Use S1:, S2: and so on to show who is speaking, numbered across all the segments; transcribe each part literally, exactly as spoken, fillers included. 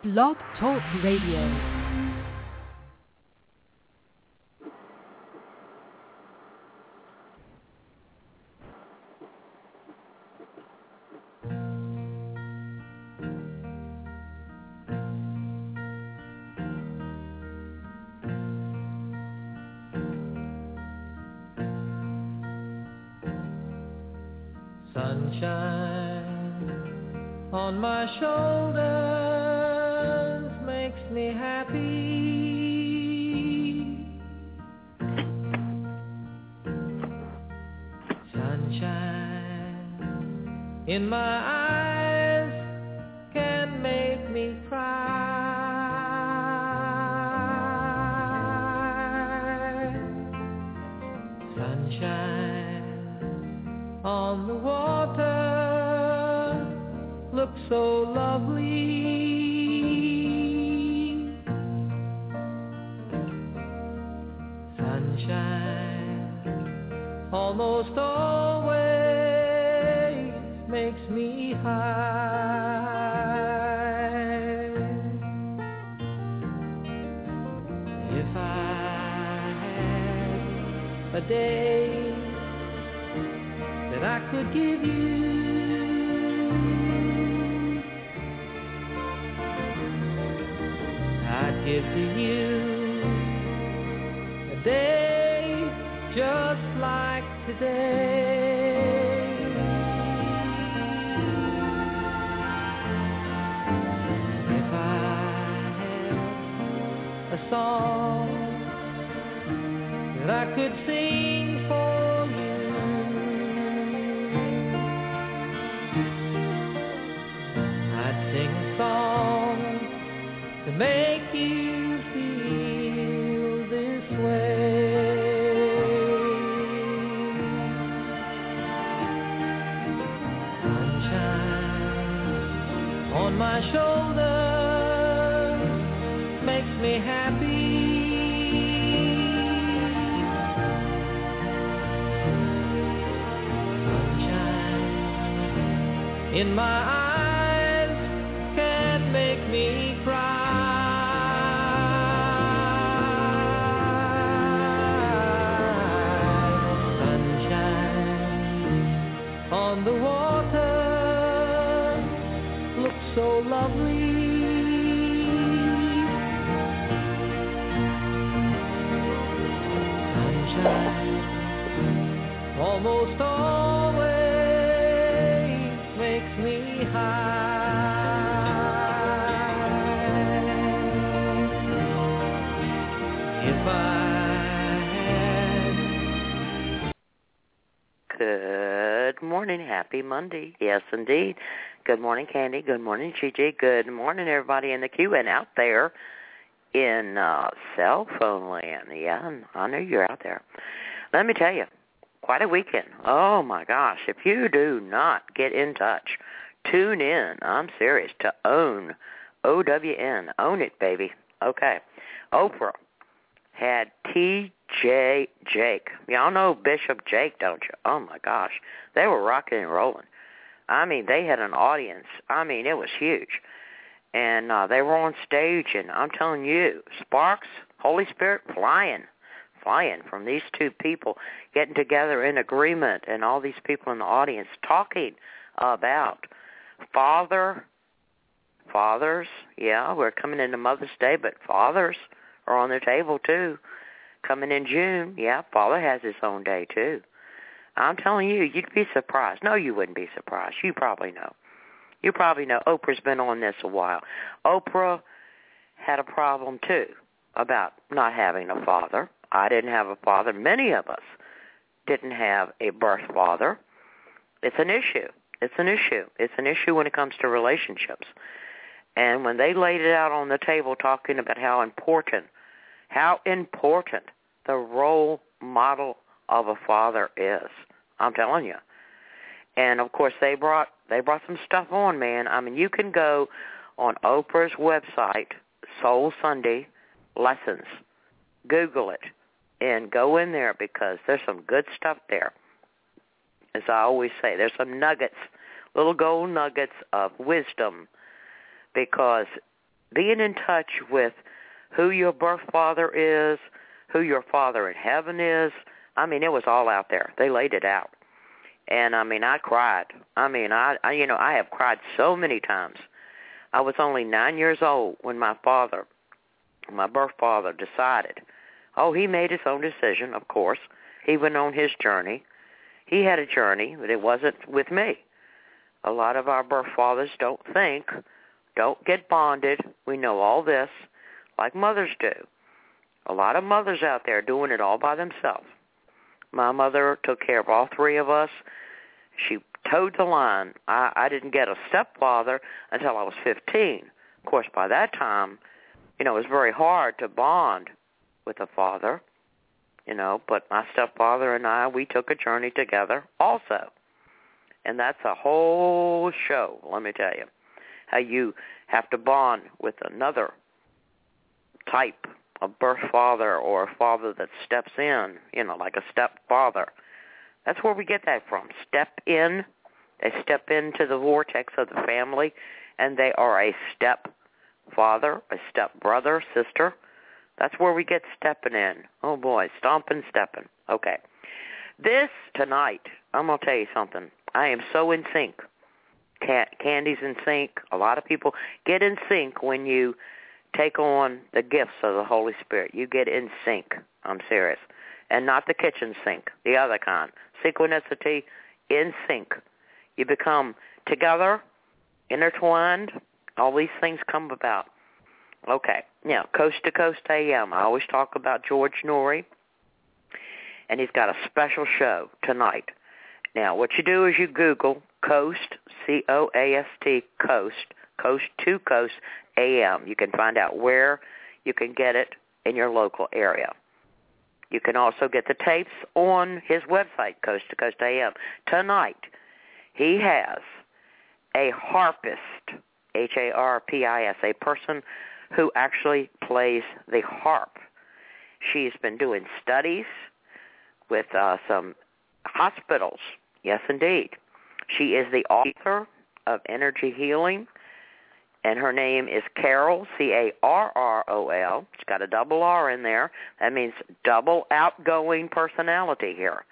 S1: Blog Talk Radio.
S2: Sunshine on my shoulders makes me happy. Sunshine in my eyes can make me cry. Sunshine on the water looks so lovely. Sunshine almost always makes me high. If I had a day that I could give you, I'd give to you a day just like today. If I had a song that I could sing for you, I'd sing a song to make you feel this way. Sunshine on my shoulders makes me happy. Sunshine in my eyes can make me cry. On the water looks so lovely. Sunshine almost always makes me high. If I
S3: Good morning. Happy Monday. Yes, indeed. Good morning, Candy. Good morning, Gigi. Good morning, everybody in the queue and out there in uh, cell phone land. Yeah, I know you're out there. Let me tell you, quite a weekend. Oh, my gosh. If you do not get in touch, tune in. I'm serious. To OWN. O W N. Own it, baby. Okay. Oprah had T J Jake. Y'all know Bishop Jake, don't you? Oh, my gosh. They were rocking and rolling. I mean, they had an audience. I mean, it was huge. And uh, they were on stage, and I'm telling you, sparks, Holy Spirit flying, flying from these two people getting together in agreement, and all these people in the audience talking about father, fathers. Yeah, we're coming into Mother's Day, but fathers are on the table, too. Coming in June, yeah, Father has his own day, too. I'm telling you, you'd be surprised. No, you wouldn't be surprised. You probably know. You probably know. Oprah's been on this a while. Oprah had a problem, too, about not having a father. I didn't have a father. Many of us didn't have a birth father. It's an issue. It's an issue. It's an issue when it comes to relationships. And when they laid it out on the table talking about how important, how important the role model of a father is, I'm telling you. And, of course, they brought they brought some stuff on, man. I mean, you can go on Oprah's website, Soul Sunday Lessons. Google it and go in there because there's some good stuff there. As I always say, there's some nuggets, little gold nuggets of wisdom, because being in touch with who your birth father is, who your father in heaven is. I mean, it was all out there. They laid it out. And, I mean, I cried. I mean, I, I you know, I have cried so many times. I was only nine years old when my father, my birth father, decided. Oh, he made his own decision, of course. He went on his journey. He had a journey, but it wasn't with me. A lot of our birth fathers don't think, don't get bonded. We know all this, like mothers do. A lot of mothers out there doing it all by themselves. My mother took care of all three of us. She towed the line. I, I didn't get a stepfather until I was fifteen. Of course, by that time, you know, it was very hard to bond with a father, you know, but my stepfather and I, we took a journey together also. And that's a whole show, let me tell you, how you have to bond with another type a birth father or a father that steps in, you know, like a stepfather. That's where we get that from. Step in. They step into the vortex of the family, and they are a stepfather, a stepbrother, sister. That's where we get stepping in. Oh, boy, stomping, stepping. Okay. This tonight, I'm going to tell you something. I am so in sync. Candy's in sync. A lot of people get in sync when you take on the gifts of the Holy Spirit. You get in sync. I'm serious. And not the kitchen sink, the other kind. Synchronicity, in sync. You become together, intertwined. All these things come about. Okay. Now, Coast to Coast A M. I always talk about George Noory, and he's got a special show tonight. Now, what you do is you Google Coast, C O A S T, Coast, Coast to Coast A M. You can find out where you can get it in your local area. You can also get the tapes on his website, Coast to Coast A M. Tonight, he has a harpist, H A R P I S, a person who actually plays the harp. She's been doing studies with uh, some hospitals. Yes, indeed. She is the author of Energy Healing, and her name is Carol, C A R R O L. It's got a double R in there. That means double outgoing personality here.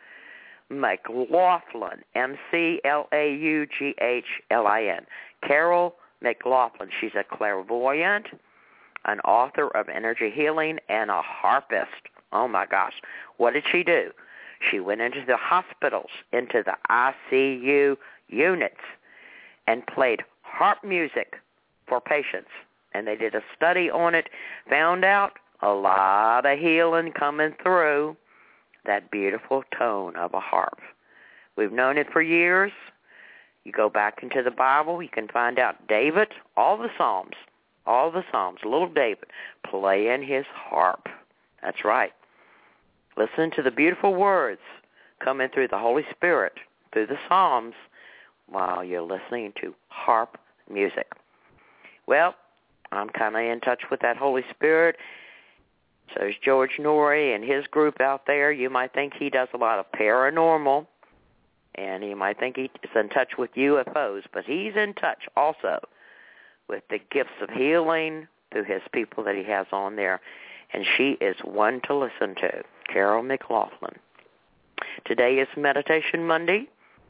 S3: McLaughlin, M C L A U G H L I N. Carol McLaughlin. She's a clairvoyant, an author of Energy Healing, and a harpist. Oh, my gosh. What did she do? She went into the hospitals, into the I C U units, and played harp music for patients. And they did a study on it, found out a lot of healing coming through that beautiful tone of a harp. We've known it for years. You go back into the Bible, you can find out David, all the Psalms, all the Psalms, little David, playing his harp. That's right. Listen to the beautiful words coming through the Holy Spirit, through the Psalms, while you're listening to harp music. Well, I'm kind of in touch with that Holy Spirit. So is George Noory and his group out there. You might think he does a lot of paranormal, and you might think he's in touch with U F Os, but he's in touch also with the gifts of healing through his people that he has on there, and she is one to listen to, Carol McLaughlin. Today is Meditation Monday.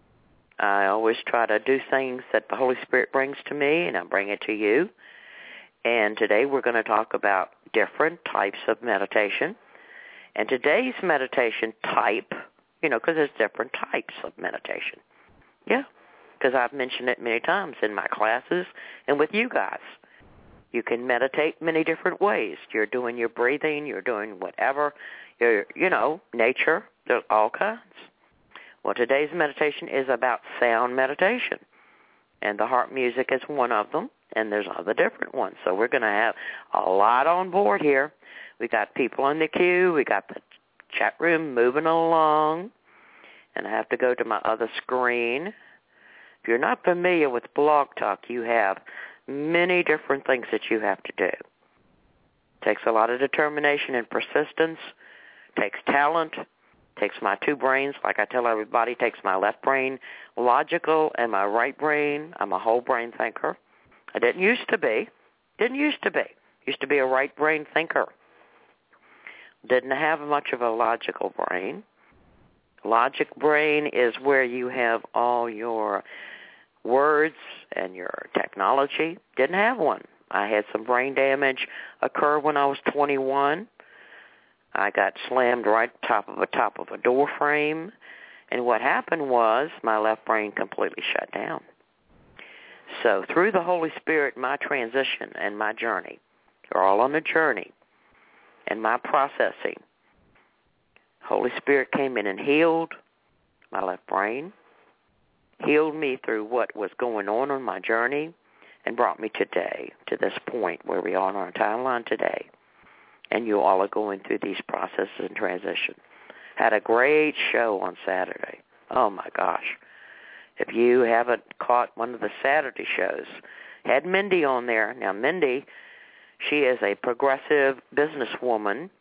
S3: I always try to do things that the Holy Spirit brings to me, and I bring it to you. And today we're going to talk about different types of meditation. And today's meditation type, you know, because there's different types of meditation. Yeah, because I've mentioned it many times in my classes and with you guys. You can meditate many different ways. You're doing your breathing. You're doing whatever. You're, you know, nature. There's all kinds. Well, today's meditation is about sound meditation, and the harp music is one of them, and there's other different ones. So we're going to have a lot on board here. We got people in the queue. We got the chat room moving along, and I have to go to my other screen. If you're not familiar with Blog Talk, you have many different things that you have to do. It takes a lot of determination and persistence. It takes talent. Takes my two brains, like I tell everybody, takes my left brain, logical, and my right brain. I'm a whole brain thinker. I didn't used to be. Didn't used to be. Used to be a right brain thinker. Didn't have much of a logical brain. Logic brain is where you have all your words and your technology. Didn't have one. I had some brain damage occur when I was twenty-one. I got slammed right top of the top of a door frame, and what happened was my left brain completely shut down. So through the Holy Spirit, my transition and my journey, we're all on a journey, and my processing, Holy Spirit came in and healed my left brain, healed me through what was going on on my journey, and brought me today, to this point where we are on our timeline today. And you all are going through these processes and transition. Had a great show on Saturday. Oh, my gosh. If you haven't caught one of the Saturday shows, had Mindy on there. Now, Mindy, she is a progressive businesswoman,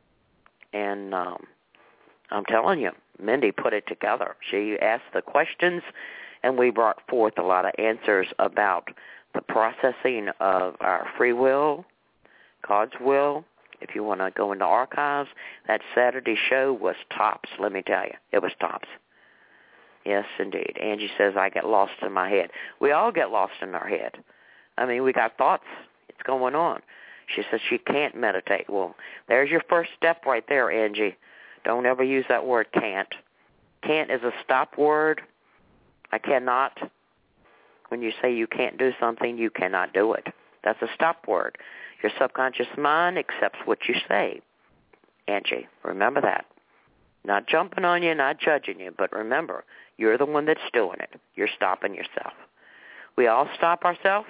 S3: and um, I'm telling you, Mindy put it together. She asked the questions, and we brought forth a lot of answers about the processing of our free will, God's will. If you want to go into archives, that Saturday show was tops, let me tell you. It was tops. Yes, indeed. Angie says, I get lost in my head. We all get lost in our head. I mean, we got thoughts. It's going on. She says she can't meditate. Well, there's your first step right there, Angie. Don't ever use that word can't. Can't is a stop word. I cannot. When you say you can't do something, you cannot do it. That's a stop word. Your subconscious mind accepts what you say. Angie, remember that. Not jumping on you, not judging you, but remember, you're the one that's doing it. You're stopping yourself. We all stop ourselves.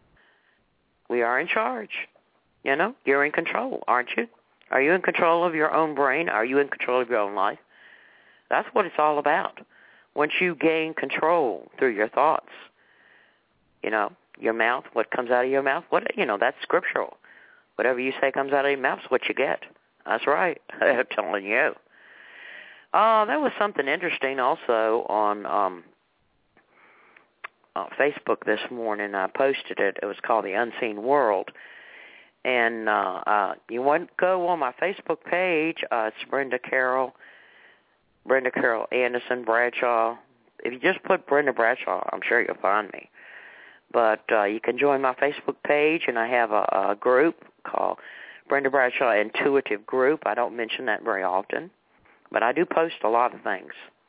S3: We are in charge. You know, you're in control, aren't you? Are you in control of your own brain? Are you in control of your own life? That's what it's all about. Once you gain control through your thoughts, you know, your mouth, what comes out of your mouth, what you know, that's scriptural. Whatever you say comes out of your mouth is what you get. That's right. I'm telling you. Uh, there was something interesting also on um, uh, Facebook this morning. I posted it. It was called The Unseen World. And uh, uh, you want to go on my Facebook page. Uh, it's Brenda Carroll, Brenda Carroll Anderson Bradshaw. If you just put Brenda Bradshaw, I'm sure you'll find me. But uh, you can join my Facebook page, and I have a, a group called Brenda Bradshaw Intuitive Group. I don't mention that very often, but I do post a lot of things.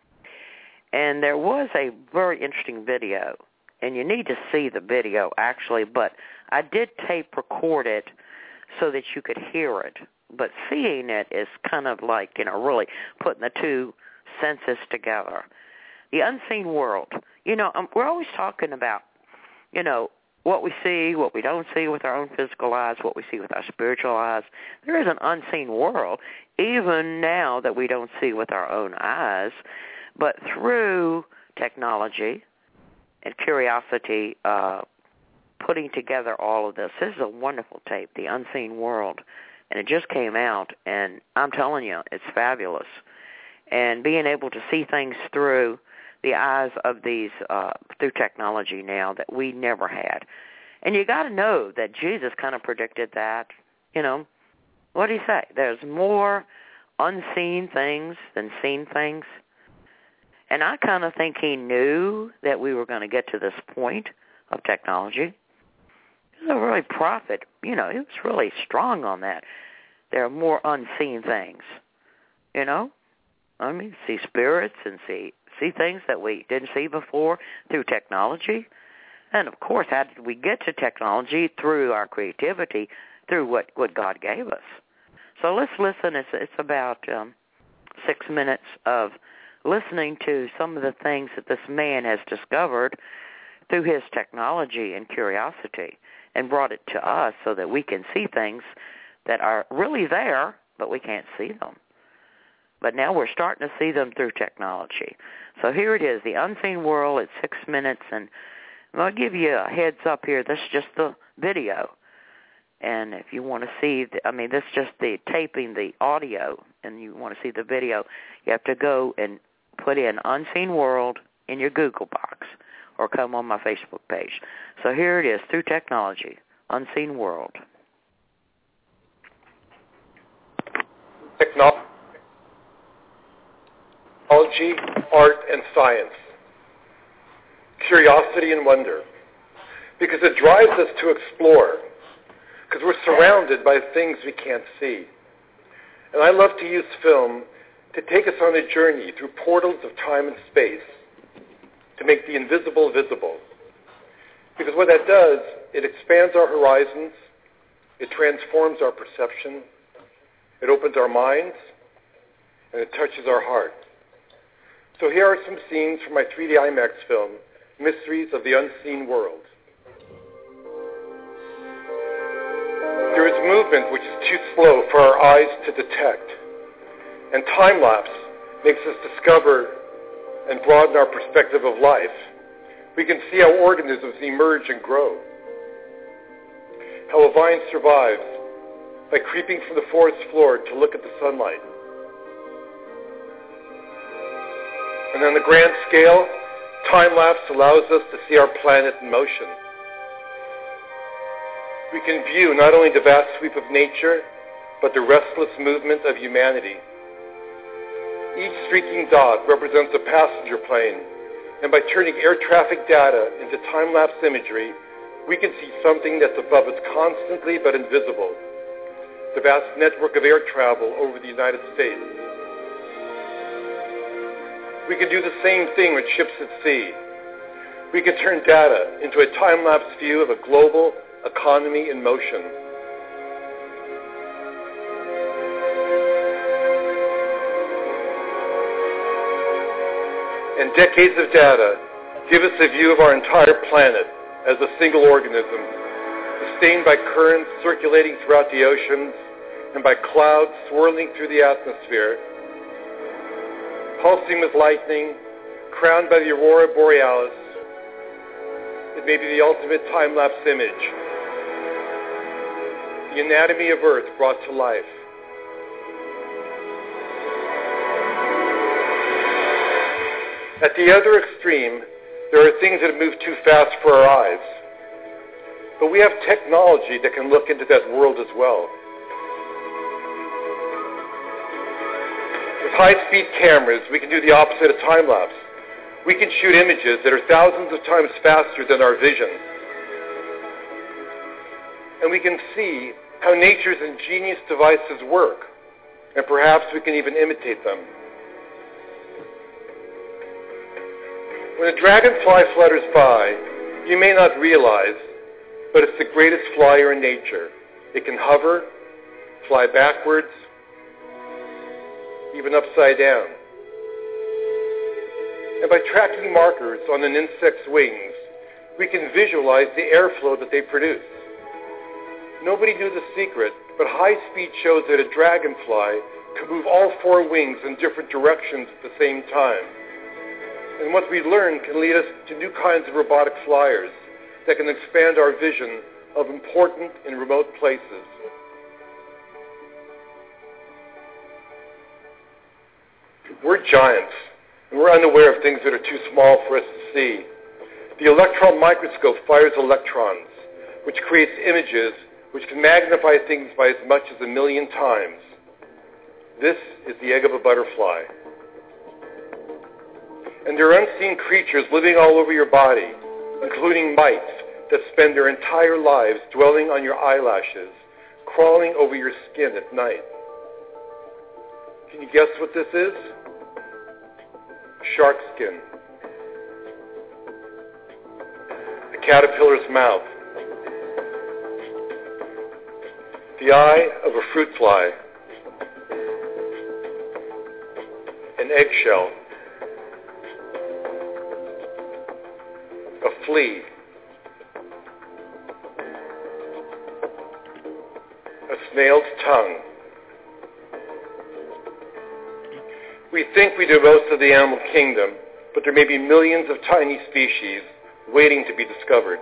S3: And there was a very interesting video, and you need to see the video, actually, but I did tape record it so that you could hear it. But seeing it is kind of like, you know, really putting the two senses together. The unseen world. You know, um, we're always talking about, you know, what we see, what we don't see with our own physical eyes, what we see with our spiritual eyes. There is an unseen world, even now that we don't see with our own eyes. But through technology and curiosity, uh, putting together all of this, this is a wonderful tape, The Unseen World. And it just came out, and I'm telling you, it's fabulous. And being able to see things through the eyes of these, uh, through technology now that we never had. And you got to know that Jesus kind of predicted that, you know. What did he say? There's more unseen things than seen things. And I kind of think he knew that we were going to get to this point of technology. He was a really prophet. You know, he was really strong on that. There are more unseen things, you know. I mean, see spirits and see see things that we didn't see before through technology. And, of course, how did we get to technology? Through our creativity, through what, what God gave us. So let's listen. It's, it's about um, six minutes of listening to some of the things that this man has discovered through his technology and curiosity and brought it to us so that we can see things that are really there, but we can't see them. But now we're starting to see them through technology. So here it is, The Unseen World. It's six minutes, and I'll give you a heads up here. This is just the video. And if you want to see, the, I mean, this is just the taping, the audio, and you want to see the video, you have to go and put in Unseen World in your Google box or come on my Facebook page. So here it is, through technology. unseen world.
S4: Technology, art, and science. Curiosity and wonder. Because it drives us to explore. Because we're surrounded by things we can't see. And I love to use film to take us on a journey through portals of time and space to make the invisible visible. Because what that does, it expands our horizons, it transforms our perception, it opens our minds, and it touches our heart. So here are some scenes from my three D IMAX film, Mysteries of the Unseen World. There is movement which is too slow for our eyes to detect, and time-lapse makes us discover and broaden our perspective of life. We can see how organisms emerge and grow, how a vine survives by creeping from the forest floor to look at the sunlight. And on the grand scale, time-lapse allows us to see our planet in motion. We can view not only the vast sweep of nature, but the restless movement of humanity. Each streaking dot represents a passenger plane, and by turning air traffic data into time-lapse imagery, we can see something that's above us constantly but invisible, the vast network of air travel over the United States. We can do the same thing with ships at sea. We can turn data into a time-lapse view of a global economy in motion. And decades of data give us a view of our entire planet as a single organism, sustained by currents circulating throughout the oceans and by clouds swirling through the atmosphere, pulsing with lightning, crowned by the aurora borealis. It may be the ultimate time-lapse image, the anatomy of Earth brought to life. At the other extreme, there are things that move too fast for our eyes. But we have technology that can look into that world as well. With high-speed cameras, we can do the opposite of time-lapse. We can shoot images that are thousands of times faster than our vision. And we can see how nature's ingenious devices work, and perhaps we can even imitate them. When a dragonfly flutters by, you may not realize, but it's the greatest flyer in nature. It can hover, fly backwards, even upside down. And by tracking markers on an insect's wings, we can visualize the airflow that they produce. Nobody knew the secret, but high speed shows that a dragonfly can move all four wings in different directions at the same time. And what we learn can lead us to new kinds of robotic flyers that can expand our vision of important and remote places. We're giants, and we're unaware of things that are too small for us to see. The electron microscope fires electrons, which creates images which can magnify things by as much as a million times. This is the egg of a butterfly. And there are unseen creatures living all over your body, including mites that spend their entire lives dwelling on your eyelashes, crawling over your skin at night. Can you guess what this is? Shark skin. A caterpillar's mouth. The eye of a fruit fly. An eggshell. A flea. A snail's tongue. We think we do most of the animal kingdom, but there may be millions of tiny species waiting to be discovered.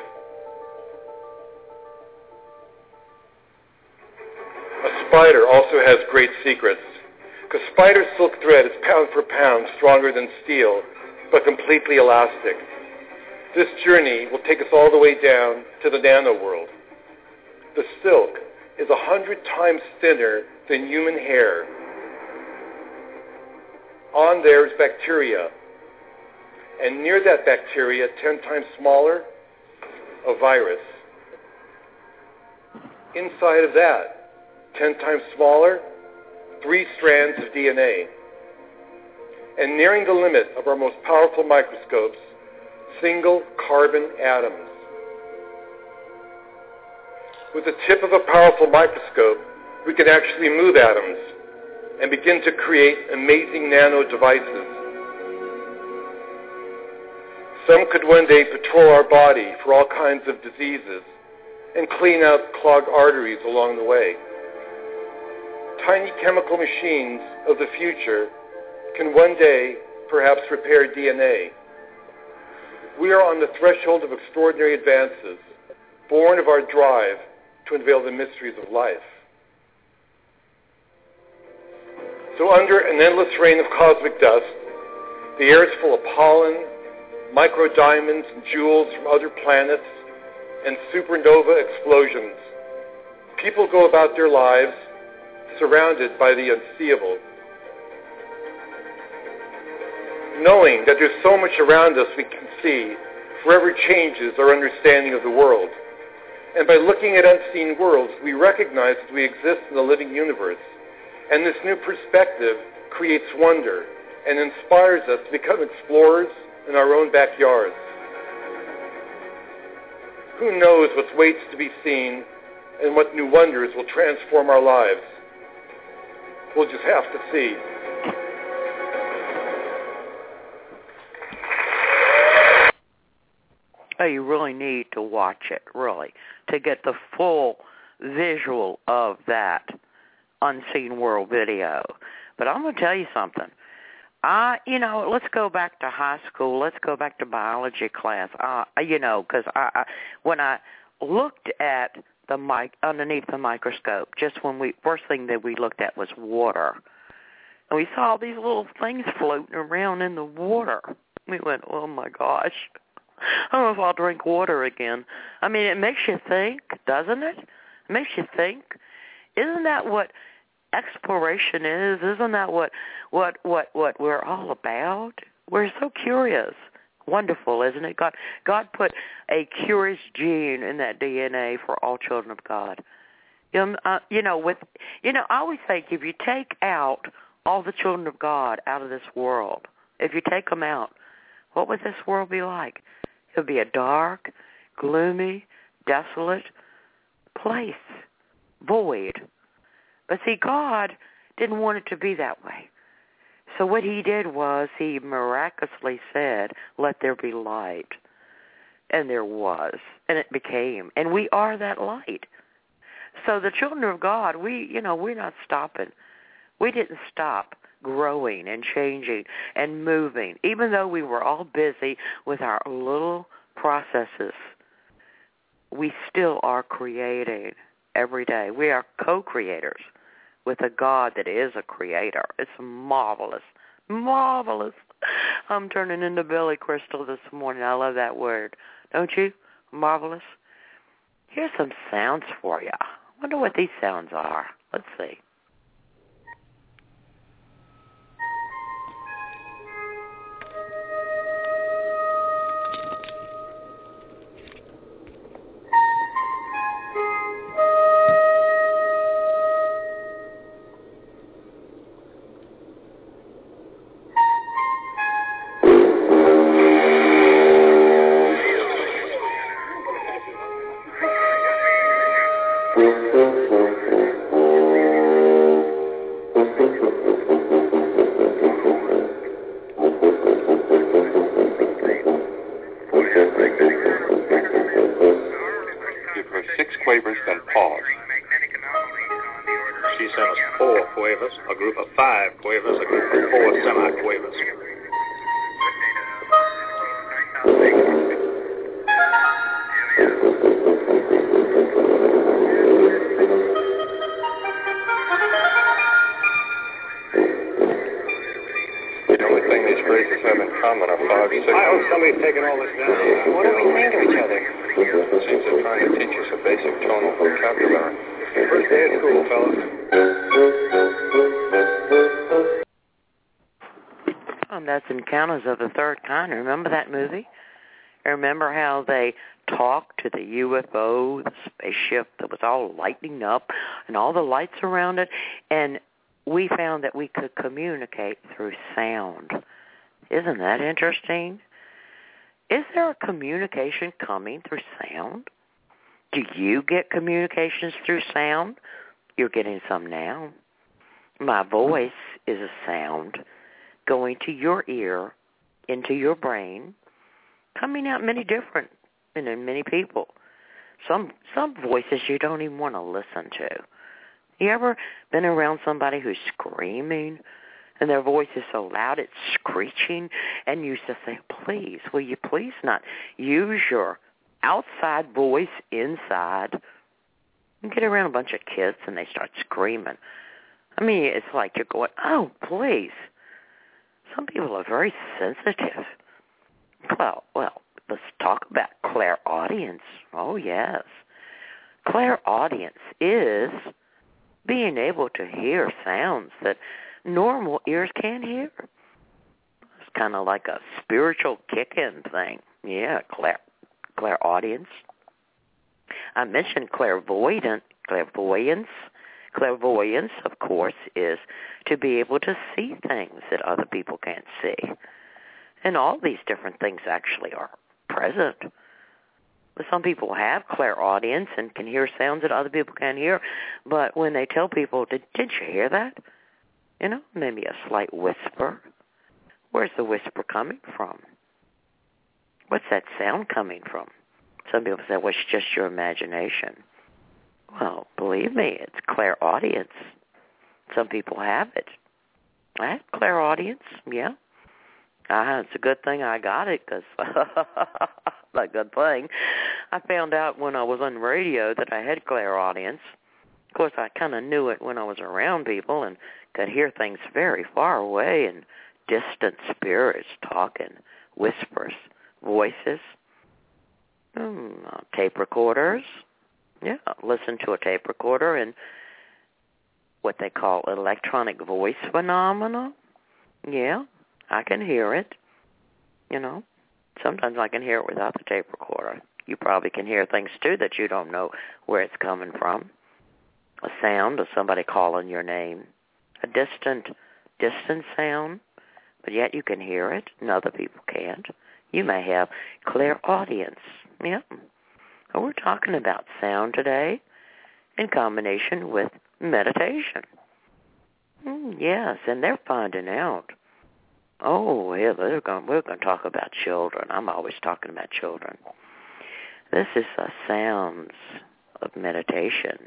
S4: A spider also has great secrets, because spider silk thread is pound for pound stronger than steel, but completely elastic. This journey will take us all the way down to the nano world. The silk is a hundred times thinner than human hair. On there is bacteria. And near that bacteria, ten times smaller, a virus. Inside of that, ten times smaller, three strands of D N A. And nearing the limit of our most powerful microscopes, single carbon atoms. With the tip of a powerful microscope, we can actually move atoms and begin to create amazing nano devices. Some could one day patrol our body for all kinds of diseases and clean out clogged arteries along the way. Tiny chemical machines of the future can one day perhaps repair D N A. We are on the threshold of extraordinary advances, born of our drive to unveil the mysteries of life. So under an endless rain of cosmic dust, the air is full of pollen, microdiamonds and jewels from other planets, and supernova explosions. People go about their lives surrounded by the unseeable, knowing that there's so much around us we can see forever changes our understanding of the world. And by looking at unseen worlds, we recognize that we exist in a living universe. And this new perspective creates wonder and inspires us to become explorers in our own backyards. Who knows what waits to be seen and what new wonders will transform our lives? We'll just have to see.
S3: Oh, you really need to watch it, really, to get the full visual of that Unseen World video. But I'm going to tell you something. I, you know, let's go back to high school. Let's go back to biology class. Uh, you know, because I, I, when I looked at the mic underneath the microscope, just when we first thing that we looked at was water, and we saw these little things floating around in the water. We went, oh my gosh, I don't know if I'll drink water again. I mean, it makes you think, doesn't it? It makes you think. Isn't that what exploration is? Isn't that what what what what we're all about? We're so curious. Wonderful, isn't it? God God put a curious gene in that D N A for all children of God. You know, uh, you know, with you know, I always think if you take out all the children of God out of this world, if you take them out, what would this world be like? It would be a dark, gloomy, desolate place, void. But see, God didn't want it to be that way. So what he did was he miraculously said, let there be light. And there was. And it became. And we are that light. So the children of God, we, you know, we're not stopping. We didn't stop growing and changing and moving, even though we were all busy with our little processes. We still are creating every day. We are co-creators with a God that is a creator. It's marvelous, marvelous. I'm turning into Billy Crystal this morning. I love that word. Don't you? Marvelous. Here's some sounds for you. I wonder what these sounds are. Let's see.
S5: I hope somebody's taking all this down. What do we think of each other? every year for the sake of trying to teach us a basic tonal vocabulary. First day of school, fellas.
S3: Um, that's Encounters of the Third Kind. Remember that movie? Remember how they talked to the U F O, the spaceship that was all lighting up and all the lights around it? And we found that we could communicate through sound. Isn't that interesting? Is there a communication coming through sound? Do you get communications through sound? You're getting some now. My voice is a sound going to your ear, into your brain, coming out many different, and in many people. Some some voices you don't even want to listen to. You ever been around somebody who's screaming, and their voice is so loud it's screeching, and you just say, please, will you please not use your outside voice inside? You get around a bunch of kids, and they start screaming. I mean, it's like you're going, oh, please. Some people are very sensitive. Well, well, let's talk about clairaudience. Oh, yes. Clairaudience is being able to hear sounds that normal ears can't hear. It's kind of like a spiritual kick-in thing. Yeah, clair, clairaudience. I mentioned clairvoyant, clairvoyance. Clairvoyance, of course, is to be able to see things that other people can't see. And all these different things actually are present. But some people have clairaudience and can hear sounds that other people can't hear. But when they tell people, did, did you hear that? You know, maybe a slight whisper. Where's the whisper coming from? What's that sound coming from? Some people say, well, it's just your imagination. Well, believe me, it's clairaudience. Some people have it. I have clairaudience, yeah. Uh, it's a good thing I got it, because a good thing. I found out when I was on radio that I had clairaudience. Of course, I kind of knew it when I was around people and could hear things very far away and distant spirits talking, whispers, voices, mm, tape recorders. Yeah, listen to a tape recorder and what they call electronic voice phenomena. Yeah, I can hear it. You know, sometimes I can hear it without the tape recorder. You probably can hear things, too, that you don't know where it's coming from. A sound of somebody calling your name. A distant, distant sound, but yet you can hear it and other people can't. You may have clairaudience. Yeah. We're talking about sound today in combination with meditation. Mm, yes, and they're finding out. Oh, yeah, they're going, we're going to talk about children. I'm always talking about children. This is the sounds of meditation.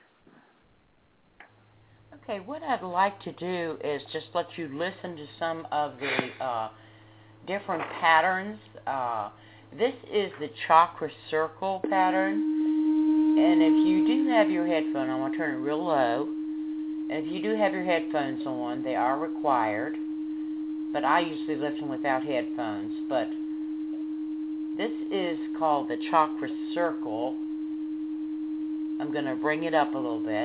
S6: Okay, what I'd like to do is just let you listen to some of the uh, different patterns. Uh, this is the chakra circle pattern. And if you do have your headphone, I want to turn it real low. And if you do have your headphones on, they are required. But I usually listen without headphones. But this is called the chakra circle. I'm going to bring it up a little bit.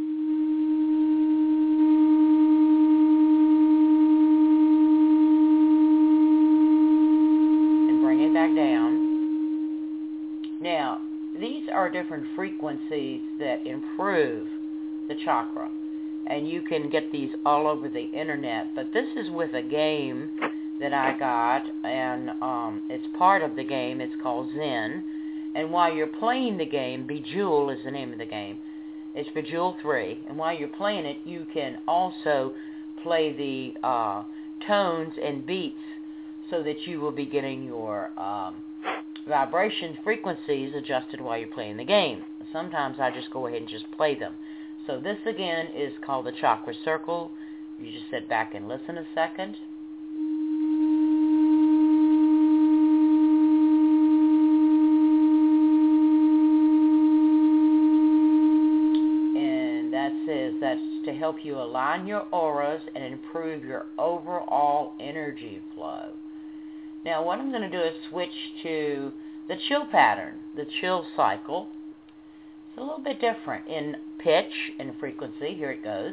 S6: And bring it back down. Now, these are different frequencies that improve the chakra. And you can get these all over the internet. But this is with a game that I got, and um, it's part of the game. It's called Zen. And while you're playing the game, Bejewel is the name of the game. It's Bejewel three. And while you're playing it, you can also play the uh, tones and beats so that you will be getting your um, vibration frequencies adjusted while you're playing the game. Sometimes I just go ahead and just play them. So this again is called the chakra circle. You just sit back and listen a second. And that says that's to help you align your auras and improve your overall energy flow. Now what I'm going to do is switch to the chill pattern, the chill cycle. It's a little bit different in pitch and frequency. Here it goes.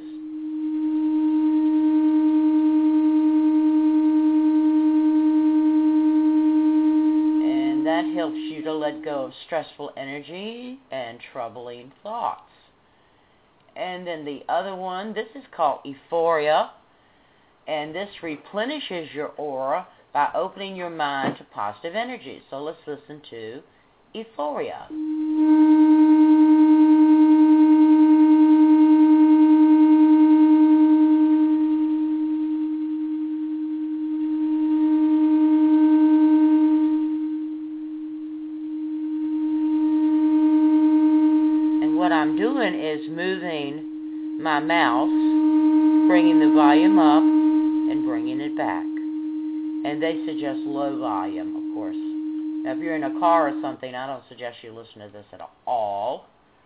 S6: And that helps you to let go of stressful energy and troubling thoughts. And then the other one, this is called Euphoria, and this replenishes your aura by opening your mind to positive energy. So let's listen to Euphoria. And what I'm doing is moving my mouse, bringing the volume up and bringing it back. And they suggest low volume, of course. Now, if you're in a car or something, I don't suggest you listen to this at all.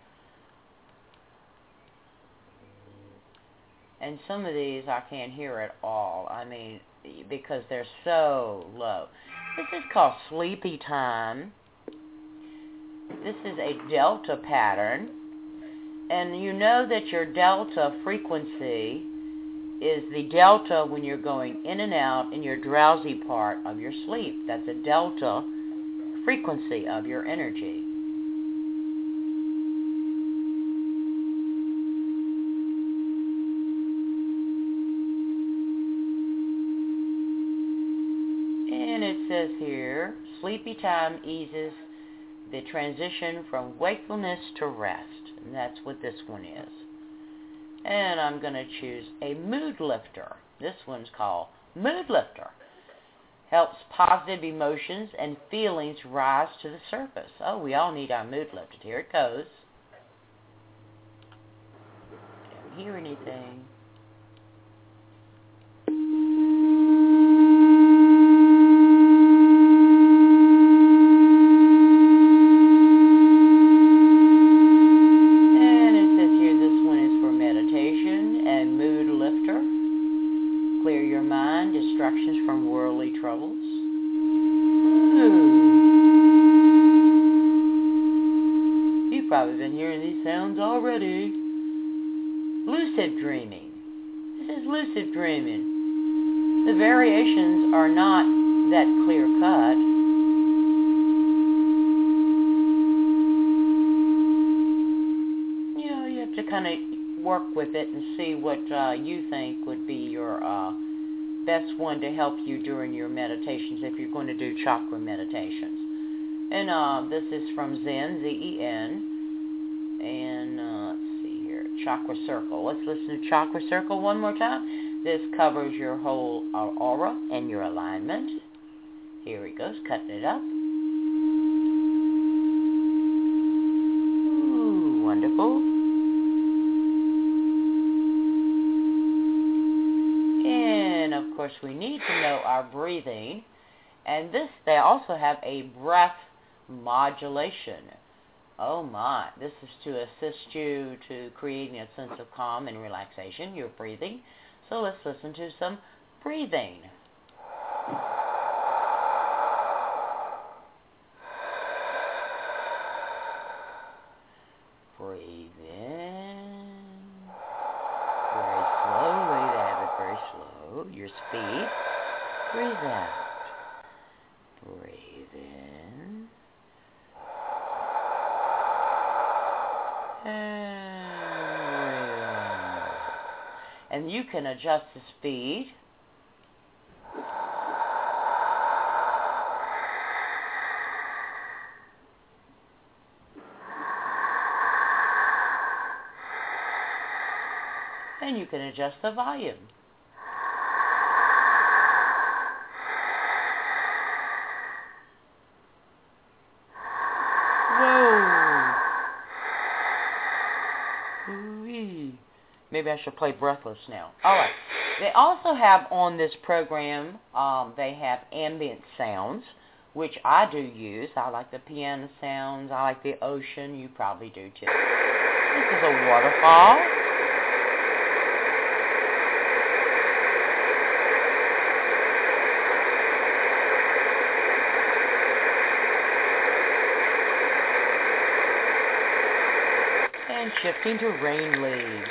S6: And some of these I can't hear at all. I mean, because they're so low. This is called Sleepy Time. This is a delta pattern. And you know that your delta frequency is the delta when you're going in and out in your drowsy part of your sleep. That's a delta frequency of your energy. And it says here, sleepy time eases the transition from wakefulness to rest. And that's what this one is. And I'm going to choose a mood lifter. This one's called Mood Lifter. Helps positive emotions and feelings rise to the surface. Oh, we all need our mood lifted. Here it goes. Don't hear anything. Distractions from worldly troubles. Ooh. You've probably been hearing these sounds already. Lucid dreaming. This is lucid dreaming. The variations are not that clear cut. You know, you have to kind of work with it and see what uh, you think would be your uh, best one to help you during your meditations if you're going to do chakra meditations. And uh, this is from Zen, Z E N. And uh, let's see here, Chakra Circle. Let's listen to Chakra Circle one more time. This covers your whole uh, aura and your alignment. Here he goes, cutting it up. Ooh, wonderful. And of course we need to know our breathing. And this, they also have a breath modulation. Oh my, this is to assist you to creating a sense of calm and relaxation, your breathing. So let's listen to some breathing. Breathe in. Very slowly, they have it very slow. Your speed. Breathe out. Breathe in. And breathe out. And you can adjust the speed. And you can adjust the volume. Maybe I should play Breathless now. All right. They also have on this program, um, they have ambient sounds, which I do use. I like the piano sounds. I like the ocean. You probably do too. This is a waterfall. shifting to rain leaves.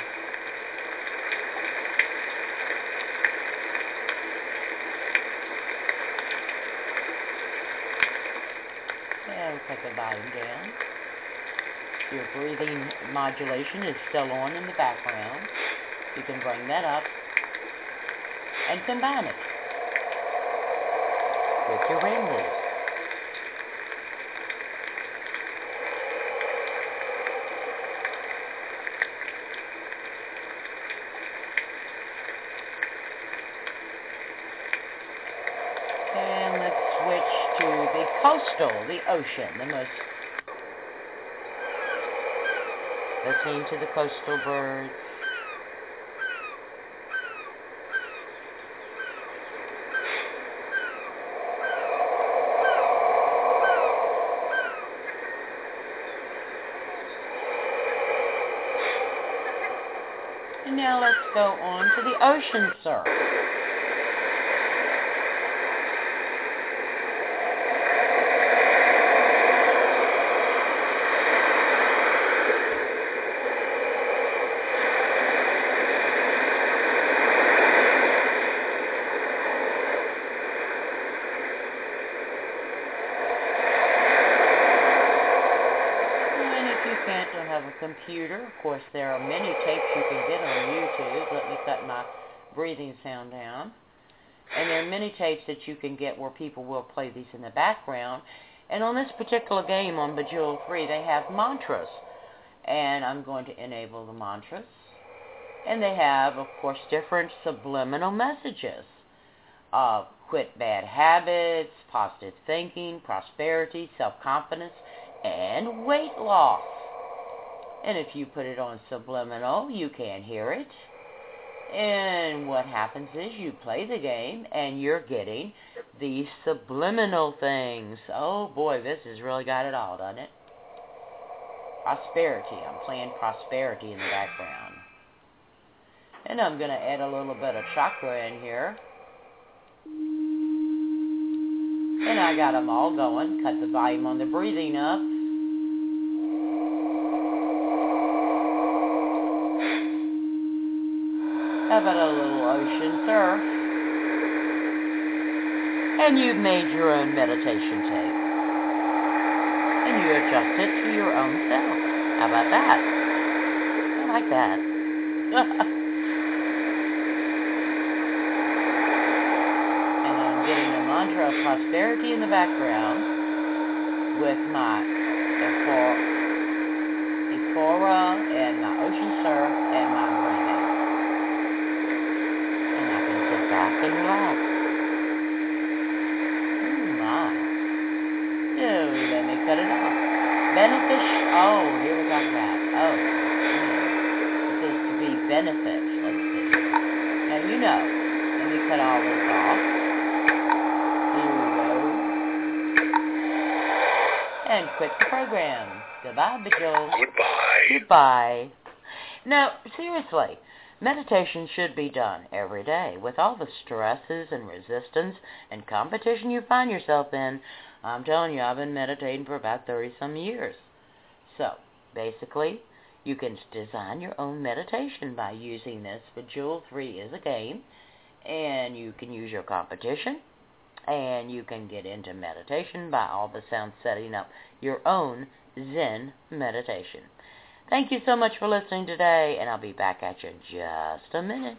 S6: And put the volume down. Your breathing modulation is still on in the background. You can bring that up and combine it with your rain leaves. And let's switch to the coastal, the ocean, the most listening to the coastal birds. And now let's go on to the ocean surf. Computer. Of course, there are many tapes you can get on YouTube. Let me cut my breathing sound down. And there are many tapes that you can get where people will play these in the background. And on this particular game on Bejeweled three, they have mantras. And I'm going to enable the mantras. And they have, of course, different subliminal messages. Uh, quit bad habits, positive thinking, prosperity, self-confidence, and weight loss. And if you put it on subliminal, you can hear it. And what happens is you play the game and you're getting these subliminal things. Oh boy, this has really got it all, doesn't it? Prosperity. I'm playing prosperity in the background. And I'm going to add a little bit of chakra in here. And I got them all going. Cut the volume on the breathing up. How about a little ocean surf? And you've made your own meditation tape. And you adjust it to your own self. How about that? I like that. And I'm getting the mantra of prosperity in the background with my Ephora and my ocean surf and my breathing. Back and relax. Oh my. So let me cut it off. Benefic. Oh, here we're talking about. Oh. It says to be benefit. Let's see. Now you know. Let me cut all this off. Here we go. And quit the program. Goodbye, Bejeweled.
S4: Goodbye.
S6: Goodbye. Now, seriously. Meditation should be done every day. With all the stresses and resistance and competition you find yourself in, I'm telling you, I've been meditating for about thirty-some years. So, basically, you can design your own meditation by using this. Bejeweled three is a game, and you can use your competition, and you can get into meditation by all the sounds setting up your own Zen meditation. Thank you so much for listening today, and I'll be back at you in just a minute.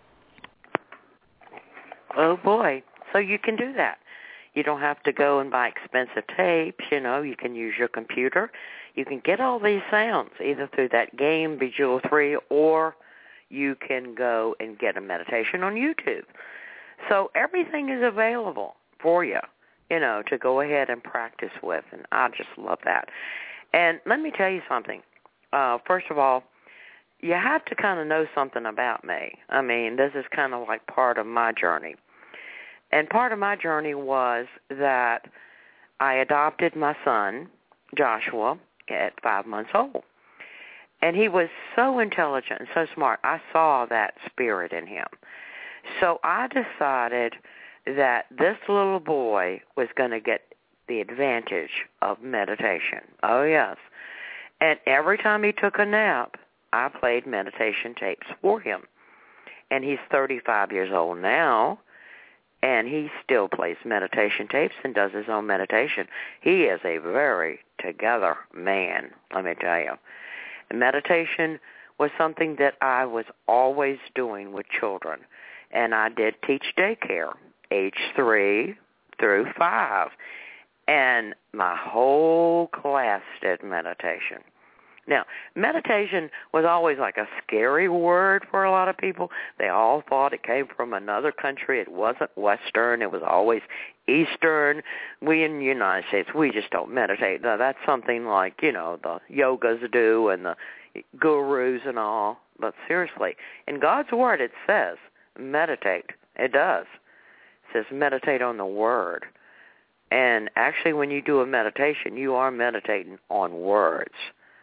S3: Oh, boy. So you can do that. You don't have to go and buy expensive tapes. You know, you can use your computer. You can get all these sounds either through that game, Bejeweled three, or you can go and get a meditation on YouTube. So everything is available for you, you know, to go ahead and practice with, and I just love that. And let me tell you something. Uh, first of all, you have to kind of know something about me. I mean, this is kind of like part of my journey. And part of my journey was that I adopted my son, Joshua, at five months old. And he was so intelligent and so smart. I saw that spirit in him. So I decided that this little boy was going to get the advantage of meditation. Oh, yes. And every time he took a nap, I played meditation tapes for him. And he's thirty-five years old now, and he still plays meditation tapes and does his own meditation. He is a very together man, let me tell you. And meditation was something that I was always doing with children. And I did teach daycare, age three through five. And my whole class did meditation. Now, meditation was always like a scary word for a lot of people. They all thought it came from another country. It wasn't Western. It was always Eastern. We in the United States, we just don't meditate. Now, that's something like, you know, the yogas do and the gurus and all. But seriously, in God's Word it says meditate. It does. It says meditate on the Word. And actually when you do a meditation, you are meditating on words.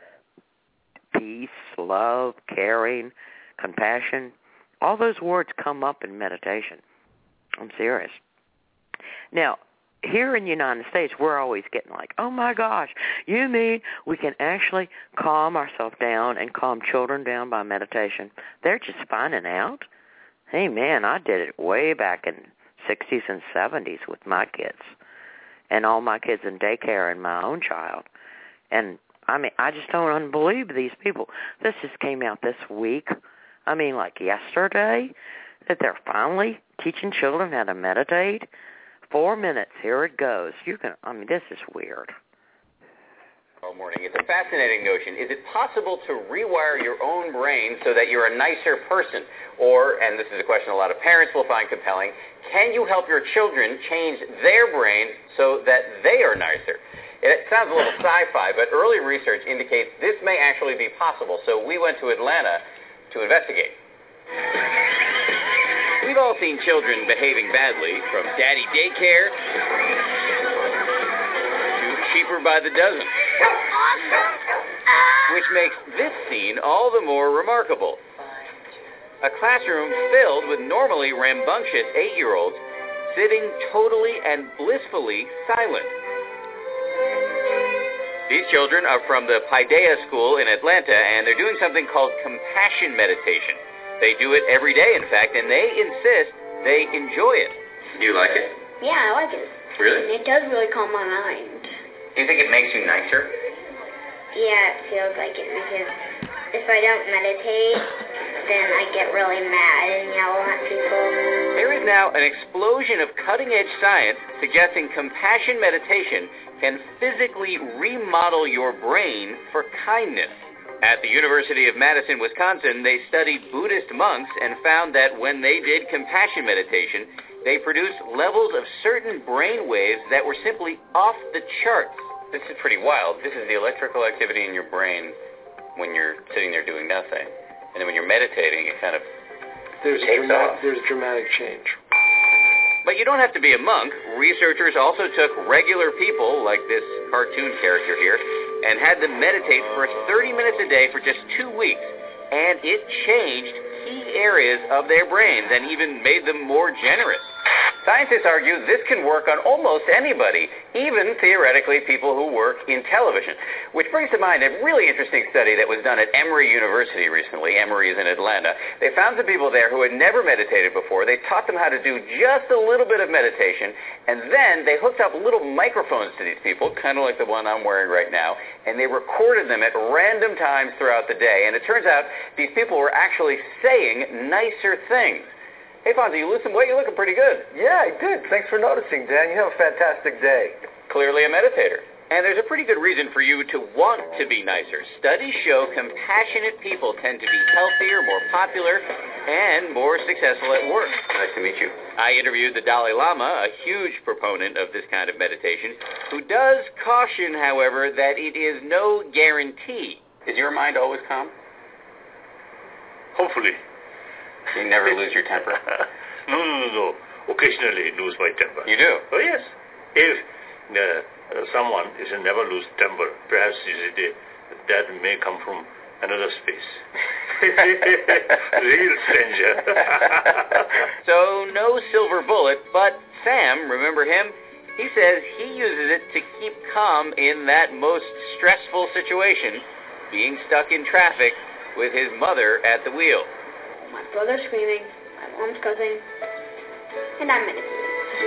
S3: Peace, love, caring, compassion, all those words come up in meditation. I'm serious. Now, here in the United States, we're always getting like, oh my gosh, you mean we can actually calm ourselves down and calm children down by meditation? They're just finding out. Hey man, I did it way back in sixties and seventies with my kids and all my kids in daycare and my own child. And I mean, I just don't believe these people. This just came out this week. I mean, like yesterday, that they're finally teaching children how to meditate. Four minutes, here it goes. You can. I mean, this is weird.
S7: Tomorrow morning. It's a fascinating notion. Is it possible to rewire your own brain so that you're a nicer person? Or, and this is a question a lot of parents will find compelling, can you help your children change their brains so that they are nicer? It sounds a little sci-fi, but early research indicates this may actually be possible, so we went to Atlanta to investigate. We've all seen children behaving badly, from daddy daycare to cheaper by the dozen, which makes this scene all the more remarkable. A classroom filled with normally rambunctious eight-year-olds sitting totally and blissfully silent. These children are from the Paideia School in Atlanta, and they're doing something called compassion meditation. They do it every day, in fact, and they insist they enjoy it. You like it?
S8: Yeah, I like it.
S7: Really?
S8: It does really calm my mind.
S7: Do you think it makes you nicer?
S8: Yeah, it feels like it, because if I don't meditate, then I get really mad and yell at people.
S7: There is now an explosion of cutting-edge science suggesting compassion meditation can physically remodel your brain for kindness. At the University of Madison, Wisconsin, they studied Buddhist monks and found that when they did compassion meditation, they produced levels of certain brain waves that were simply off the charts. This is pretty wild. This is the electrical activity in your brain when you're sitting there doing nothing. And then when you're meditating, it kind of
S4: there's
S7: takes
S4: dramatic,
S7: off.
S4: There's dramatic change.
S7: But you don't have to be a monk. Researchers also took regular people, like this cartoon character here, and had them meditate for thirty minutes a day for just two weeks. And it changed key areas of their brains and even made them more generous. Scientists argue this can work on almost anybody, even theoretically people who work in television. Which brings to mind a really interesting study that was done at Emory University recently. Emory is in Atlanta. They found some people there who had never meditated before. They taught them how to do just a little bit of meditation, and then they hooked up little microphones to these people, kind of like the one I'm wearing right now, and they recorded them at random times throughout the day. And it turns out these people were actually saying nicer things. Hey, Fonzie, you lose some weight? You're looking pretty good.
S4: Yeah, I did. Thanks for noticing, Dan. You have a fantastic day.
S7: Clearly a meditator. And there's a pretty good reason for you to want to be nicer. Studies show compassionate people tend to be healthier, more popular, and more successful at work. Nice to meet you. I interviewed the Dalai Lama, a huge proponent of this kind of meditation, who does caution, however, that it is no guarantee. Is your mind always calm?
S9: Hopefully.
S7: You never lose your temper?
S9: no, no, no, no. Occasionally lose my temper.
S7: You do?
S9: Oh, yes. If uh, uh, someone is a never lose temper, perhaps is it, uh, that may come from another space. Real stranger.
S7: So, no silver bullet, but Sam, remember him? He says he uses it to keep calm in that most stressful situation being stuck in traffic with his mother at the wheel.
S8: My brother's screaming, my mom's cussing, and I'm meditating.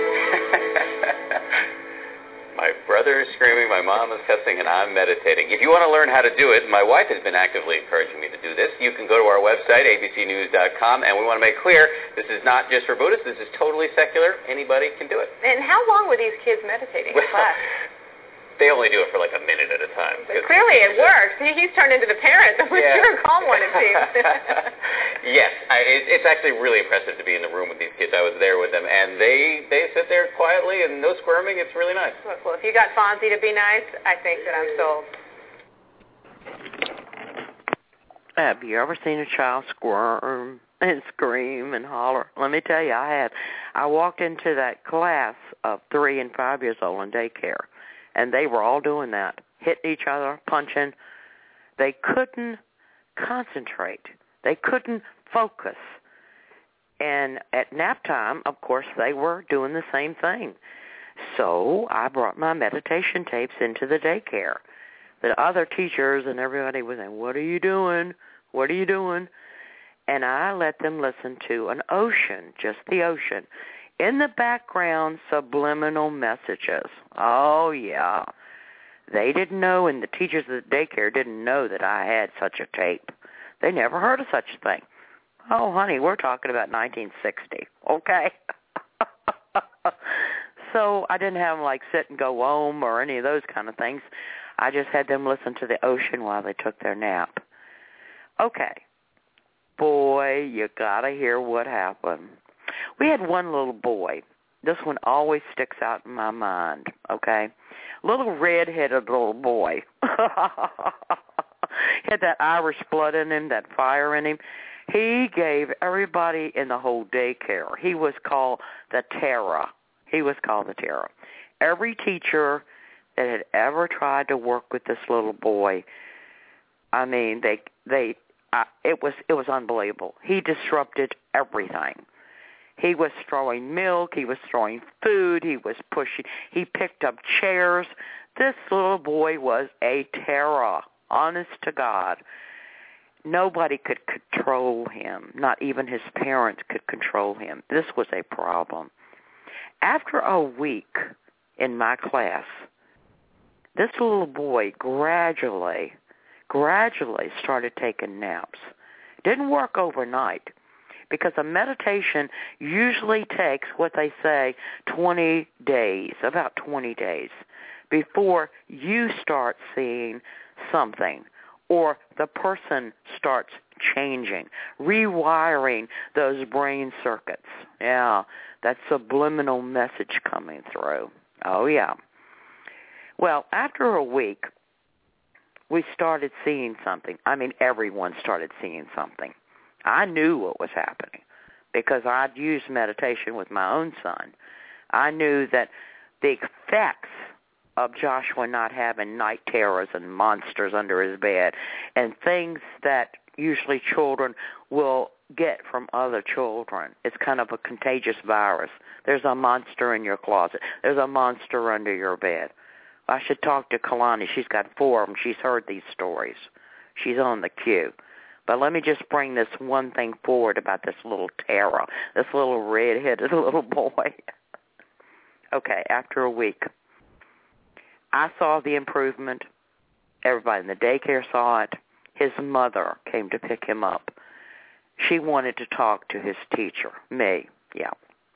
S7: My brother is screaming, my mom is cussing, and I'm meditating. If you want to learn how to do it, my wife has been actively encouraging me to do this. You can go to our website, a b c news dot com, and we want to make clear this is not just for Buddhists. This is totally secular. Anybody can do it.
S10: And how long were these kids meditating in class?
S7: They only do it for like a minute at a time.
S10: But clearly it works. He's turned into the parent. That was
S7: yeah.
S10: sure a calm one, it seems.
S7: Yes, I, it, it's actually really impressive to be in the room with these kids. I was there with them, and they, they sit there quietly and no squirming. It's really nice.
S10: Look, well, if you got Fonzie to be nice, I think that I'm sold.
S3: Have you ever seen a child squirm and scream and holler? Let me tell you, I have. I walked into that class of three and five years old in daycare, and they were all doing that, hitting each other, punching. They couldn't concentrate. They couldn't focus. And at nap time, of course, they were doing the same thing. So I brought my meditation tapes into the daycare. The other teachers and everybody was saying, what are you doing? What are you doing? And I let them listen to an ocean, just the ocean. In the background, subliminal messages. Oh, yeah. They didn't know, and the teachers at the daycare didn't know that I had such a tape. They never heard of such a thing. Oh, honey, we're talking about nineteen sixty, okay? So I didn't have them, like, sit and go home or any of those kind of things. I just had them listen to the ocean while they took their nap. Okay. Boy, you got to hear what happened. We had one little boy. This one always sticks out in my mind, okay? Little red-headed little boy. He had that Irish blood in him, that fire in him. He gave everybody in the whole daycare. He was called the Terror. He was called the Terror. Every teacher that had ever tried to work with this little boy, I mean, they they uh, it was it was unbelievable. He disrupted everything. He was throwing milk. He was throwing food. He was pushing. He picked up chairs. This little boy was a terror, honest to God. Nobody could control him. Not even his parents could control him. This was a problem. After a week in my class, this little boy gradually, gradually started taking naps. It didn't work overnight because a meditation usually takes what they say twenty days, about twenty days, before you start seeing something or the person starts changing, rewiring those brain circuits. Yeah, that subliminal message coming through. Oh, yeah. Well, after a week, we started seeing something. I mean, everyone started seeing something. I knew what was happening because I'd used meditation with my own son. I knew that the effects of Joshua not having night terrors and monsters under his bed and things that usually children will get from other children. It's kind of a contagious virus. There's a monster in your closet. There's a monster under your bed. I should talk to Kalani. She's got four of them. She's heard these stories. She's on the queue. But let me just bring this one thing forward about this little terror, this little red-headed little boy. Okay, after a week, I saw the improvement. Everybody in the daycare saw it. His mother came to pick him up. She wanted to talk to his teacher, me, yeah.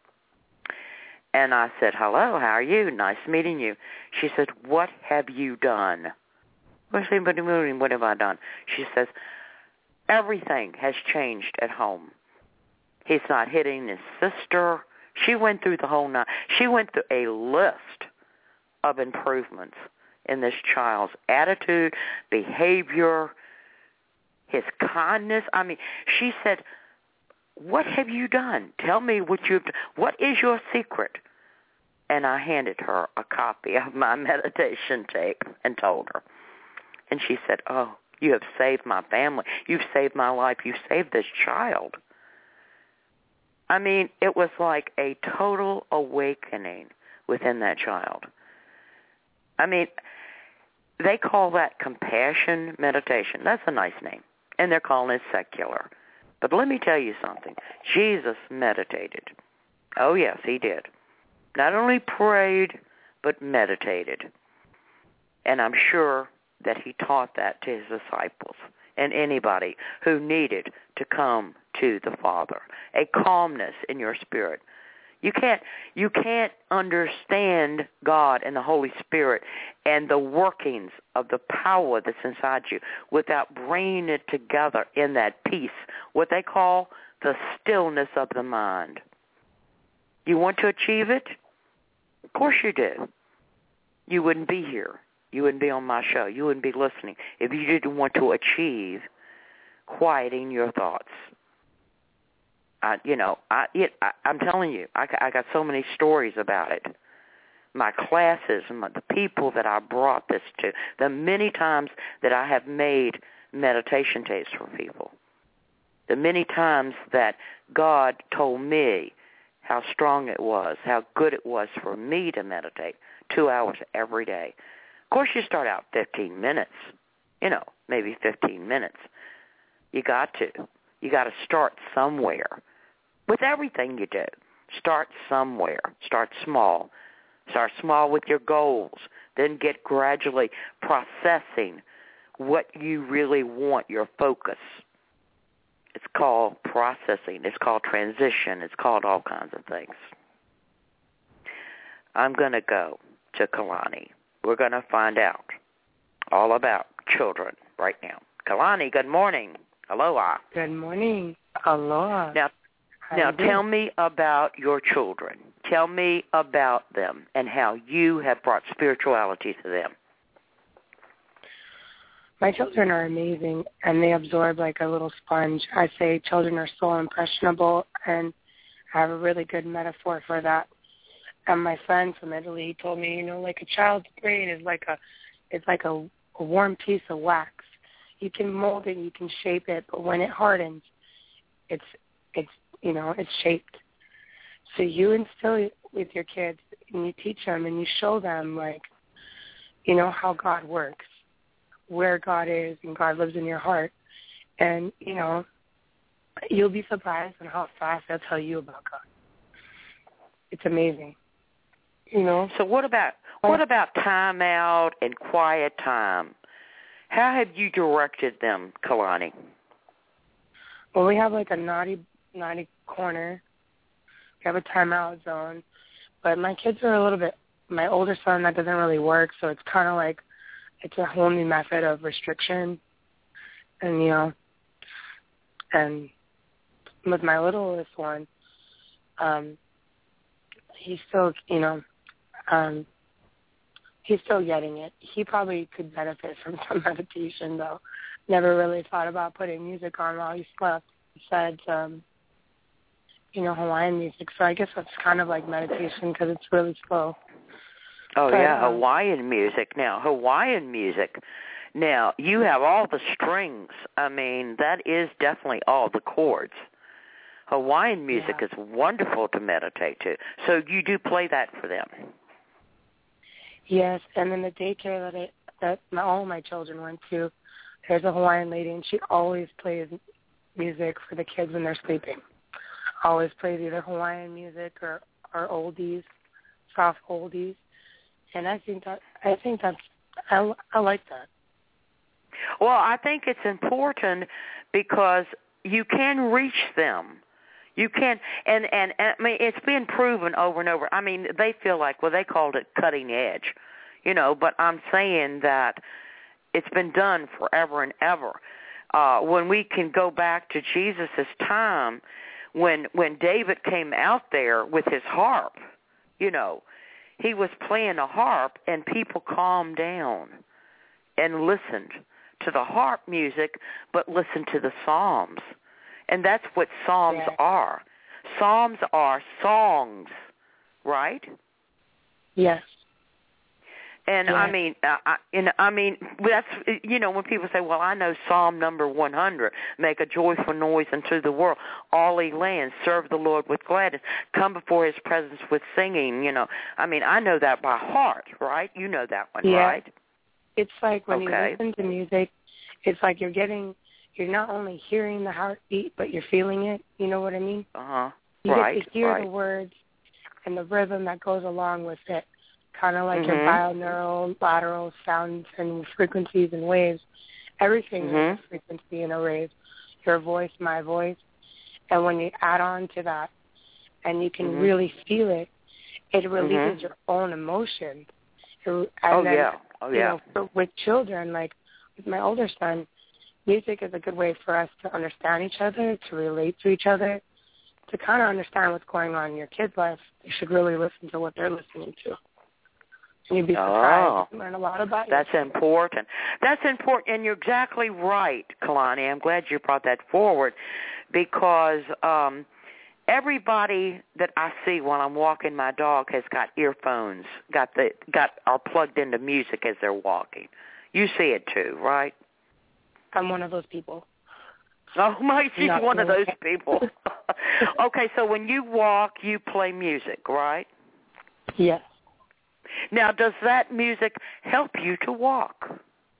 S3: And I said, hello, how are you? Nice meeting you. She said, what have you done? What have I done? She says, everything has changed at home. He's not hitting his sister. She went through the whole night. She went through a list of improvements in this child's attitude, behavior, his kindness. I mean, she said, what have you done? Tell me what you've done. What is your secret? And I handed her a copy of my meditation tape and told her. And she said, oh, you have saved my family. You've saved my life. You've saved this child. I mean, it was like a total awakening within that child. I mean, they call that compassion meditation. That's a nice name. And they're calling it secular. But let me tell you something. Jesus meditated. Oh, yes, he did. Not only prayed, but meditated. And I'm sure that he taught that to his disciples and anybody who needed to come to the Father. A calmness in your spirit. You can't you can't understand God and the Holy Spirit and the workings of the power that's inside you without bringing it together in that peace, what they call the stillness of the mind. You want to achieve it? Of course you do. You wouldn't be here. You wouldn't be on my show. You wouldn't be listening if you didn't want to achieve quieting your thoughts. I, you know, I, it, I, I'm telling you, I, I got so many stories about it. My classes and my, the people that I brought this to, the many times that I have made meditation tapes for people, the many times that God told me how strong it was, how good it was for me to meditate two hours every day. Of course, you start out fifteen minutes, you know, maybe fifteen minutes. You got to. You got to start somewhere. With everything you do, start somewhere. Start small. Start small with your goals. Then get gradually processing what you really want, your focus. It's called processing. It's called transition. It's called all kinds of things. I'm going to go to Kalani. We're going to find out all about children right now. Kalani, good morning. Aloha.
S11: Good morning. Aloha.
S3: Now,
S11: How
S3: now
S11: you doing?
S3: tell me about your children. Tell me about them and how you have brought spirituality to them.
S11: My children are amazing, and they absorb like a little sponge. I say children are so impressionable, and I have a really good metaphor for that. And my friend from Italy, he told me, you know, like a child's brain is like a, it's like a, a warm piece of wax. You can mold it, you can shape it, but when it hardens, it's, it's, you know, it's shaped. So you instill it with your kids, and you teach them, and you show them, like, you know, how God works, where God is, and God lives in your heart. And, you know, you'll be surprised on how fast they'll tell you about God. It's amazing. You know.
S3: So what about what about time out and quiet time? How have you directed them, Kalani?
S11: Well, we have like a naughty naughty corner. We have a timeout zone. But my kids are a little bit, my older son, that doesn't really work, so it's kind of like, it's a whole new method of restriction. And, you know, and with my littlest one, um, he's still, you know, um, he's still getting it. He probably could benefit from some meditation, though. Never really thought about putting music on while he slept besides, um, you know, Hawaiian music. So I guess that's kind of like meditation because it's really slow.
S3: Oh,
S11: but,
S3: yeah,
S11: um,
S3: Hawaiian music. Now, Hawaiian music, now, you have all the strings. I mean, that is definitely all the chords. Hawaiian music
S11: yeah.
S3: is wonderful to meditate to. So you do play that for them.
S11: Yes, and in the daycare that I, that my, all my children went to, there's a Hawaiian lady, and she always plays music for the kids when they're sleeping. Always plays either Hawaiian music or, or oldies, soft oldies, and I think that I think that's I, I like that.
S3: Well, I think it's important because you can reach them. You can, and, and, and I mean, it's been proven over and over. I mean, they feel like, well, they called it cutting edge, you know, but I'm saying that it's been done forever and ever. Uh, when we can go back to Jesus' time, when when David came out there with his harp, you know, he was playing a harp and people calmed down and listened to the harp music, but listened to the Psalms. And that's what Psalms
S11: yeah.
S3: are. Psalms are songs, right?
S11: Yes.
S3: And
S11: yeah.
S3: I mean, uh, I, and I mean, that's, you know, when people say, "Well, I know Psalm number one hundred: Make a joyful noise unto the world, all ye lands, serve the Lord with gladness, come before His presence with singing." You know, I mean, I know that by heart, right? You know that one,
S11: yeah.
S3: right?
S11: It's like when
S3: okay.
S11: you listen to music, it's like you're getting, you're not only hearing the heartbeat, but you're feeling it. You know what I mean?
S3: Uh-huh.
S11: You
S3: right,
S11: get to hear
S3: right.
S11: the words and the rhythm that goes along with it, kind of like
S3: mm-hmm.
S11: your binaural, lateral sounds and frequencies and waves. Everything
S3: mm-hmm.
S11: is a frequency and a wave. Your voice, my voice. And when you add on to that and you can
S3: mm-hmm.
S11: really feel it, it releases
S3: mm-hmm.
S11: your own emotion. And
S3: oh,
S11: then,
S3: yeah. Oh, yeah.
S11: You know, for, with children, like with my older son, music is a good way for us to understand each other, to relate to each other, to kind of understand what's going on in your kid's life. You should really listen to what they're listening to. And you'd be surprised.
S3: Oh,
S11: You learn a lot about
S3: that's
S11: yourself.
S3: important. That's important, and you're exactly right, Kalani. I'm glad you brought that forward because um, everybody that I see when I'm walking my dog has got earphones, got the got are plugged into music as they're walking. You see it too, right?
S11: I'm one of those people.
S3: Oh, my, she's
S11: Not
S3: one of
S11: really.
S3: those people. Okay, so when you walk, you play music, right?
S11: Yes.
S3: Now, does that music help you to walk?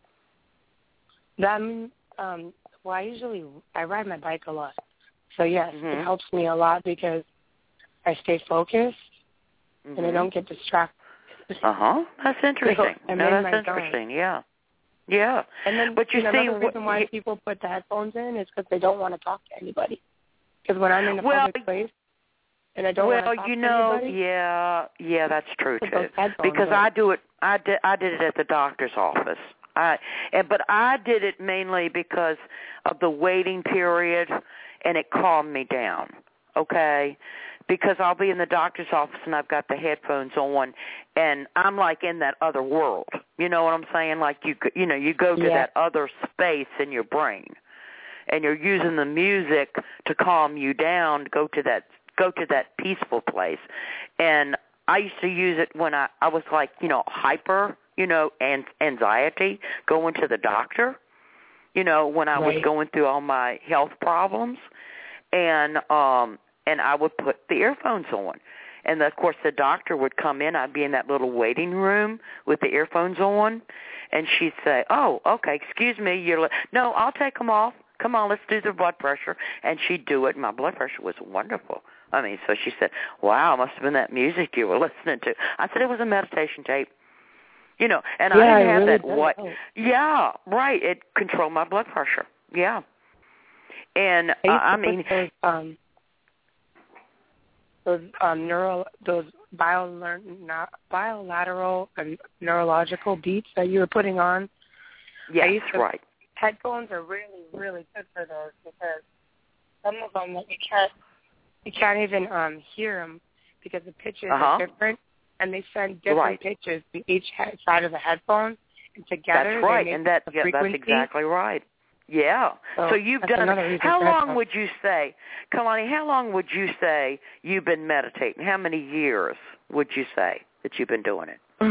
S11: That, um, well, I usually, I ride my bike a lot. So, yes,
S3: mm-hmm.
S11: it helps me a lot because I stay focused
S3: mm-hmm.
S11: and I don't get distracted.
S3: Uh-huh. That's interesting.
S11: So
S3: no, that's interesting, zone. yeah. Yeah.
S11: And then,
S3: but you,
S11: you know,
S3: see,
S11: another reason why
S3: you,
S11: people put the headphones in is because they don't want to talk to anybody. Because when I'm in a
S3: well,
S11: public place and I don't
S3: well,
S11: want to talk
S3: you
S11: to
S3: know,
S11: anybody.
S3: yeah, yeah, that's true
S11: put
S3: too.
S11: those headphones
S3: Because
S11: in.
S3: I do it, I did, I did it at the doctor's office. I, and, but I did it mainly because of the waiting period, and it calmed me down. Okay, because I'll be in the doctor's office and I've got the headphones on, and I'm like in that other world. You know what I'm saying? Like you, you know, you go to
S11: yeah.
S3: that other space in your brain, and you're using the music to calm you down, to go to that, go to that peaceful place. And I used to use it when I, I was like, you know, hyper, you know, and anxiety, going to the doctor. You know, when I
S11: right.
S3: was going through all my health problems, and um. and I would put the earphones on. And, of course, the doctor would come in. I'd be in that little waiting room with the earphones on, and she'd say, oh, okay, excuse me. You're li-. No, I'll take them off. Come on, let's do the blood pressure. And she'd do it, and my blood pressure was wonderful. I mean, so she said, wow, it must have been that music you were listening to. I said, it was a meditation tape. You know, and
S11: yeah,
S3: I didn't have
S11: really
S3: that what. Yeah, right. It controlled my blood pressure. Yeah. And,
S11: I,
S3: uh, I mean...
S11: Those, um, Those um, neural, those bio, bilateral and neurological beats that you were putting on.
S3: Yes,
S11: to,
S3: right.
S11: Headphones are really, really good for those because some of them that you can't, you can't even um, hear them because the pitches
S3: uh-huh.
S11: are different, and they send different
S3: right.
S11: pitches to each head, side of the headphone, and together
S3: that's right,
S11: they make
S3: and that
S11: the
S3: yeah,
S11: frequency.
S3: that's exactly right. Yeah.
S11: So,
S3: so you've done it. How long would you say, Kalani, how long would you say you've been meditating? How many years would you say that you've been doing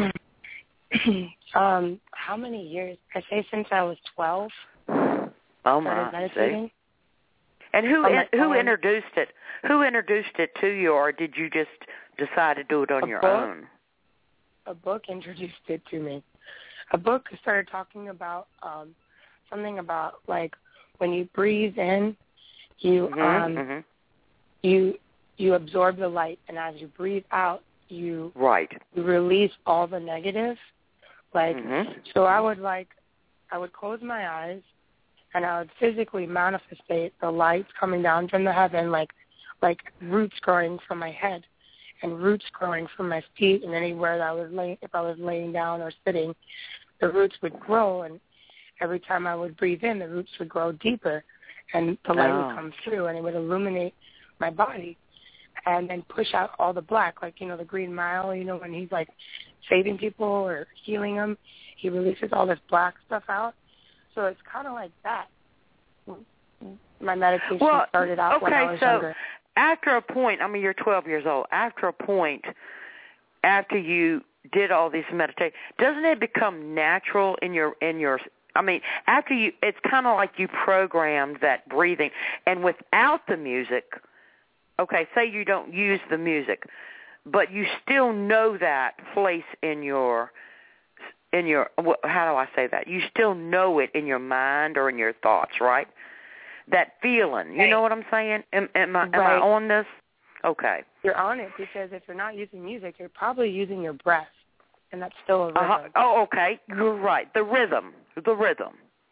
S11: it? um, how many years? I say since I was twelve.
S3: Oh, my.
S11: Meditating.
S3: See? And who in, who
S11: phone.
S3: introduced it? Who introduced it to you, or did you just decide to do it on
S11: a
S3: your
S11: book,
S3: own?
S11: A book introduced it to me. A book started talking about um, something about like when you breathe in, you
S3: mm-hmm,
S11: um,
S3: mm-hmm.
S11: you you absorb the light, and as you breathe out, you
S3: right
S11: you release all the negative. Like
S3: mm-hmm.
S11: so, I would like I would close my eyes, and I would physically manifestate the light coming down from the heaven, like like roots growing from my head, and roots growing from my feet, and anywhere that I was laying, if I was laying down or sitting, the roots would grow, and every time I would breathe in, the roots would grow deeper, and the light
S3: oh.
S11: would come through, and it would illuminate my body, and then push out all the black, like, you know, the Green Mile, you know, when he's, like, saving people or healing them, he releases all this black stuff out. So it's kind of like that. My meditation
S3: well,
S11: started out
S3: okay,
S11: when I was
S3: so
S11: younger.
S3: After a point, I mean, you're twelve years old. After a point, after you did all these meditations, doesn't it become natural in your in your? I mean, after you, it's kind of like you programmed that breathing, and without the music, okay, say you don't use the music, but you still know that place in your in your, how do I say that? You still know it in your mind or in your thoughts, right? That feeling. You
S11: right.
S3: know what I'm saying? Am, am, I, am
S11: right.
S3: I on this? Okay.
S11: You're on it because if you're not using music, you're probably using your breath, and that's still a rhythm.
S3: Uh-huh. Oh, okay. You're right. The rhythm. The rhythm.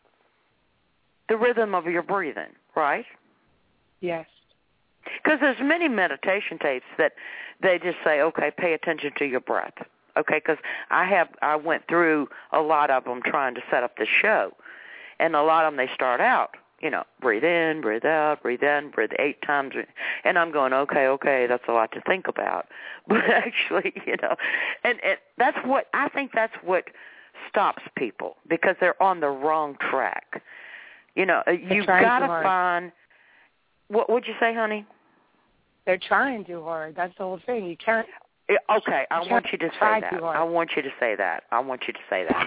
S3: The rhythm of your breathing, right?
S11: Yes.
S3: Because there's many meditation tapes that they just say, okay, pay attention to your breath. Okay, because I have I went through a lot of them trying to set up the show, and a lot of them they start out, you know, breathe in, breathe out, breathe in, breathe eight times, and I'm going, okay, okay, that's a lot to think about, but actually, you know, and, and that's what I think that's what stops people because they're on the wrong track. You know, you've got to find. What would you say, honey?
S11: They're trying too hard. That's the whole thing. You can't.
S3: Okay, I want you to say that. I want you to say that. I want you to say that.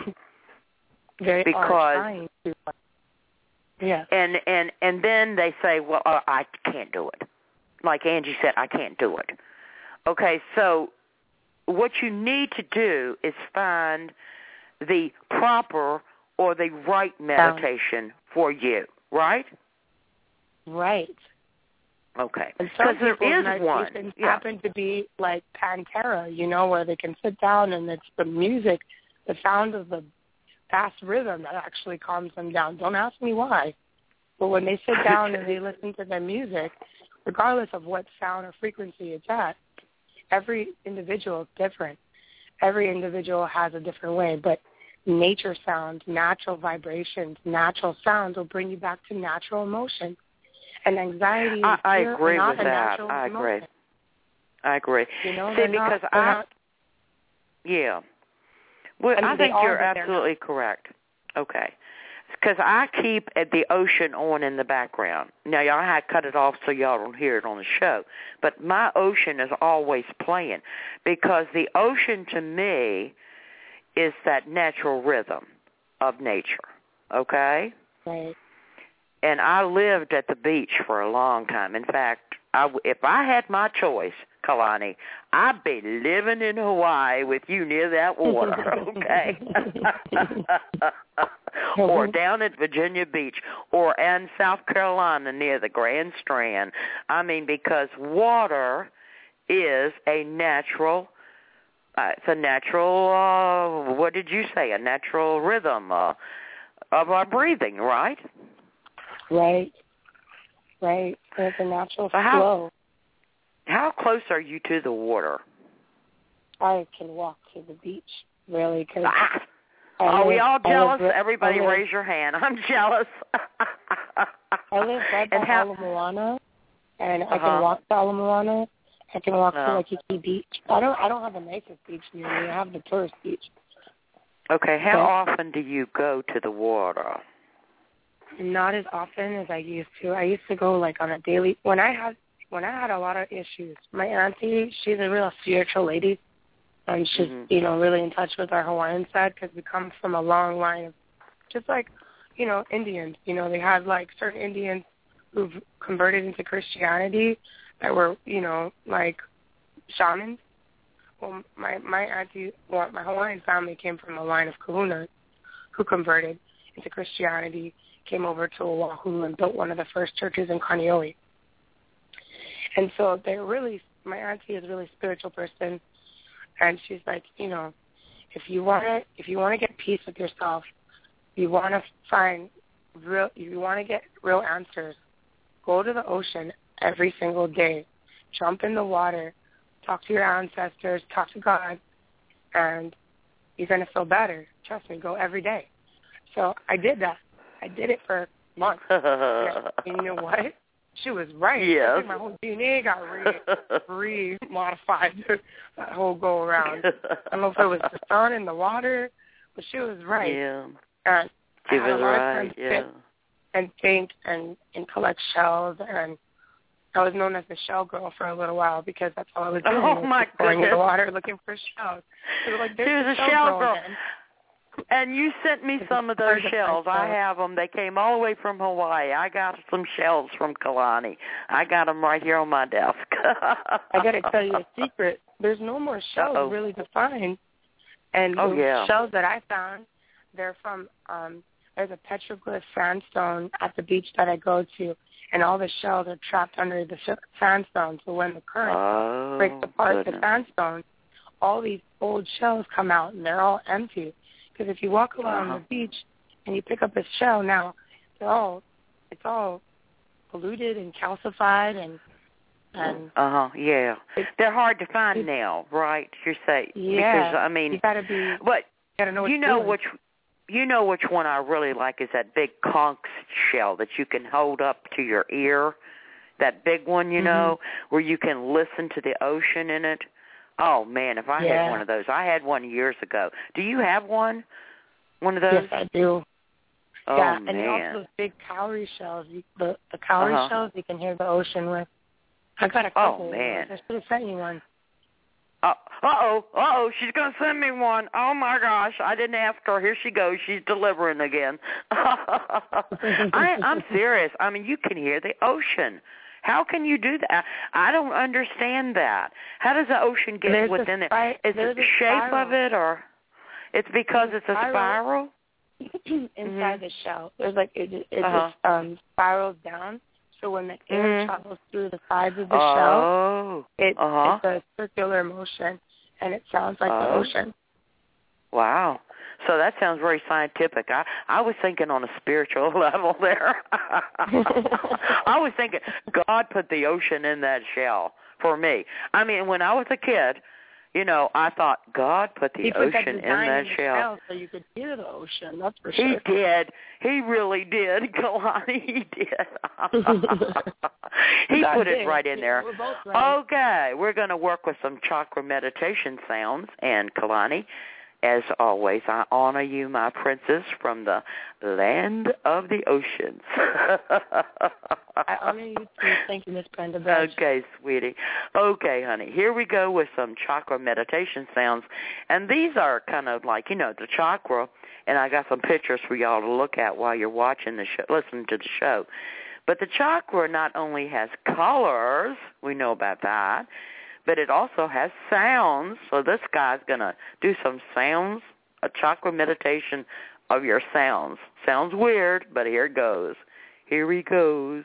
S11: They
S3: because,
S11: are trying too hard. Yeah.
S3: And and and then they say, well, uh, I can't do it. Like Angie said, I can't do it. Okay, so what you need to do is find the proper or the right meditation for you, right?
S11: Right.
S3: Okay.
S11: Because
S3: there is one.
S11: Yeah. Happen to be like Pantera, you know, where they can sit down and it's the music, the sound of the fast rhythm that actually calms them down. Don't ask me why. But when they sit down and they listen to their music, regardless of what sound or frequency it's at, every individual is different. Every individual has a different way. But nature sounds, natural vibrations, natural sounds will bring you back to natural emotion. And anxiety is
S3: I, I
S11: here
S3: agree
S11: not
S3: with
S11: a
S3: that.
S11: natural
S3: I agree.
S11: emotion.
S3: I agree.
S11: You know,
S3: See, because
S11: not,
S3: I,
S11: not,
S3: yeah. Well,
S11: I, mean,
S3: I think
S11: all,
S3: you're absolutely correct. Okay. Because I keep the ocean on in the background. Now, y'all had to cut it off so y'all don't hear it on the show. But my ocean is always playing because the ocean to me is that natural rhythm of nature. Okay?
S11: Right.
S3: And I lived at the beach for a long time. In fact, I, if I had my choice, Kalani, I'd be living in Hawaii with you near that water, okay? Or down at Virginia Beach or in South Carolina near the Grand Strand. I mean, because water is a natural, uh, it's a natural, uh, what did you say, a natural rhythm uh, of our breathing, right?
S11: Right, right. It's a natural
S3: so how,
S11: flow.
S3: How close are you to the water?
S11: I can walk to the beach, really. Cause
S3: ah.
S11: Are
S3: we all jealous?
S11: Live,
S3: Everybody
S11: live,
S3: raise your hand. I'm jealous.
S11: I live right by
S3: how,
S11: Ala Moana, and
S3: uh-huh.
S11: I can walk to Ala Moana. I can walk
S3: oh.
S11: to Waikiki Beach. I don't. I don't have the nicest beach near me. I have the tourist beach.
S3: Okay. How
S11: but,
S3: often do you go to the water?
S11: Not as often as I used to. I used to go like on a daily. When I had when I had a lot of issues, my auntie, she's a real spiritual lady, and she's
S3: mm-hmm.
S11: you know really in touch with our Hawaiian side because we come from a long line of just like you know Indians. You know they had like certain Indians who've converted into Christianity that were you know like shamans. Well, my my auntie, well, my Hawaiian family came from a line of kahunas who converted into Christianity. Came over to Oahu and built one of the first churches in Kaneohe. And so they're really, my auntie is a really spiritual person, and she's like, you know, if you want to, if you want to get peace with yourself, you want to find real, you want to get real answers, go to the ocean every single day, jump in the water, talk to your ancestors, talk to God, and you're going to feel better. Trust me, go every day. So I did that. I did it for months. And you know what? She was right.
S3: Yes.
S11: I think my whole D N A got re, re-modified that whole go-around. I don't know if it was the sun and the water, but she was right.
S3: Yeah.
S11: And
S3: she
S11: I had
S3: was
S11: a lot
S3: right,
S11: of time to
S3: yeah.
S11: sit and think and, and collect shells, and I was known as the shell girl for a little while because that's all I was doing.
S3: Oh, my
S11: going
S3: goodness.
S11: in the water looking for shells. She was, like,
S3: she was
S11: a
S3: shell,
S11: shell
S3: girl.
S11: Again.
S3: And you sent me some of those shells. I have them. They came all the way from Hawaii. I got some shells from Kalani. I got them right here on my desk.
S11: I got to tell you a secret. There's no more shells
S3: Uh-oh.
S11: really to find And
S3: oh,
S11: the
S3: yeah.
S11: shells that I found, they're from, um, there's a petroglyph sandstone at the beach that I go to, and all the shells are trapped under the sh- sandstone. So when the current
S3: oh,
S11: breaks apart
S3: goodness.
S11: the sandstone, all these old shells come out, and they're all empty. Because if you walk along
S3: uh-huh.
S11: the beach and you pick up a shell, now they're all, it's all polluted and calcified and and
S3: uh huh, yeah,
S11: it,
S3: they're hard to find
S11: it,
S3: now, right? You're saying
S11: yeah,
S3: because I mean,
S11: you gotta be,
S3: but
S11: you gotta know what
S3: you know
S11: doing.
S3: which, you know which one I really like is that big conch shell that you can hold up to your ear, that big one, you
S11: mm-hmm.
S3: know, where you can listen to the ocean in it. Oh man, if I
S11: yeah.
S3: had one of those, I had one years ago. Do you have one? One of those?
S11: Yes, I do.
S3: Oh
S11: yeah,
S3: man.
S11: and also those big cowrie shells. You, the the cowrie
S3: uh-huh.
S11: shells you can hear the ocean with. I got a
S3: Oh,
S11: couple.
S3: man.
S11: Of those. I should have sent you one.
S3: Uh oh, uh oh, she's gonna send me one. Oh my gosh, I didn't ask her. Here she goes. She's delivering again. I, I'm serious. I mean, you can hear the ocean. How can you do that? I don't understand that. How does the ocean get
S11: there's
S3: within it?
S11: Spi-
S3: Is it the shape
S11: spiral.
S3: of it, or it's because
S11: there's
S3: it's a spiral?
S11: inside
S3: mm-hmm.
S11: the shell. There's like it, it
S3: uh-huh.
S11: just um, spirals down. So when the air
S3: mm-hmm.
S11: travels through the sides of the
S3: oh.
S11: shell, it,
S3: uh-huh.
S11: it's a circular motion, and it sounds like
S3: oh.
S11: the ocean.
S3: Wow. So that sounds very scientific. I, I was thinking on a spiritual level there. I was thinking God put the ocean in that shell for me. I mean, when I was a kid, you know, I thought God put the
S11: he put
S3: ocean
S11: that
S3: in that
S11: in the
S3: shell.
S11: shell so you could hear the ocean. That's for
S3: he
S11: sure.
S3: He did. He really did, Kalani. He did. he
S11: God
S3: put
S11: did.
S3: it right in there.
S11: We're both right.
S3: Okay, we're going to work with some chakra meditation sounds. And Kalani, as always, I honor you, my princess, from the land of the oceans.
S11: I honor you too. Thank you, Miss Brenda Belch.
S3: Okay, sweetie. Okay, honey. Here we go with some chakra meditation sounds. And these are kind of like, you know, the chakra. And I got some pictures for y'all to look at while you're watching the show, listening to the show. But the chakra not only has colors, we know about that, but it also has sounds. So this guy's going to do some sounds, a chakra meditation of your sounds. Sounds weird, but here it goes. Here he goes.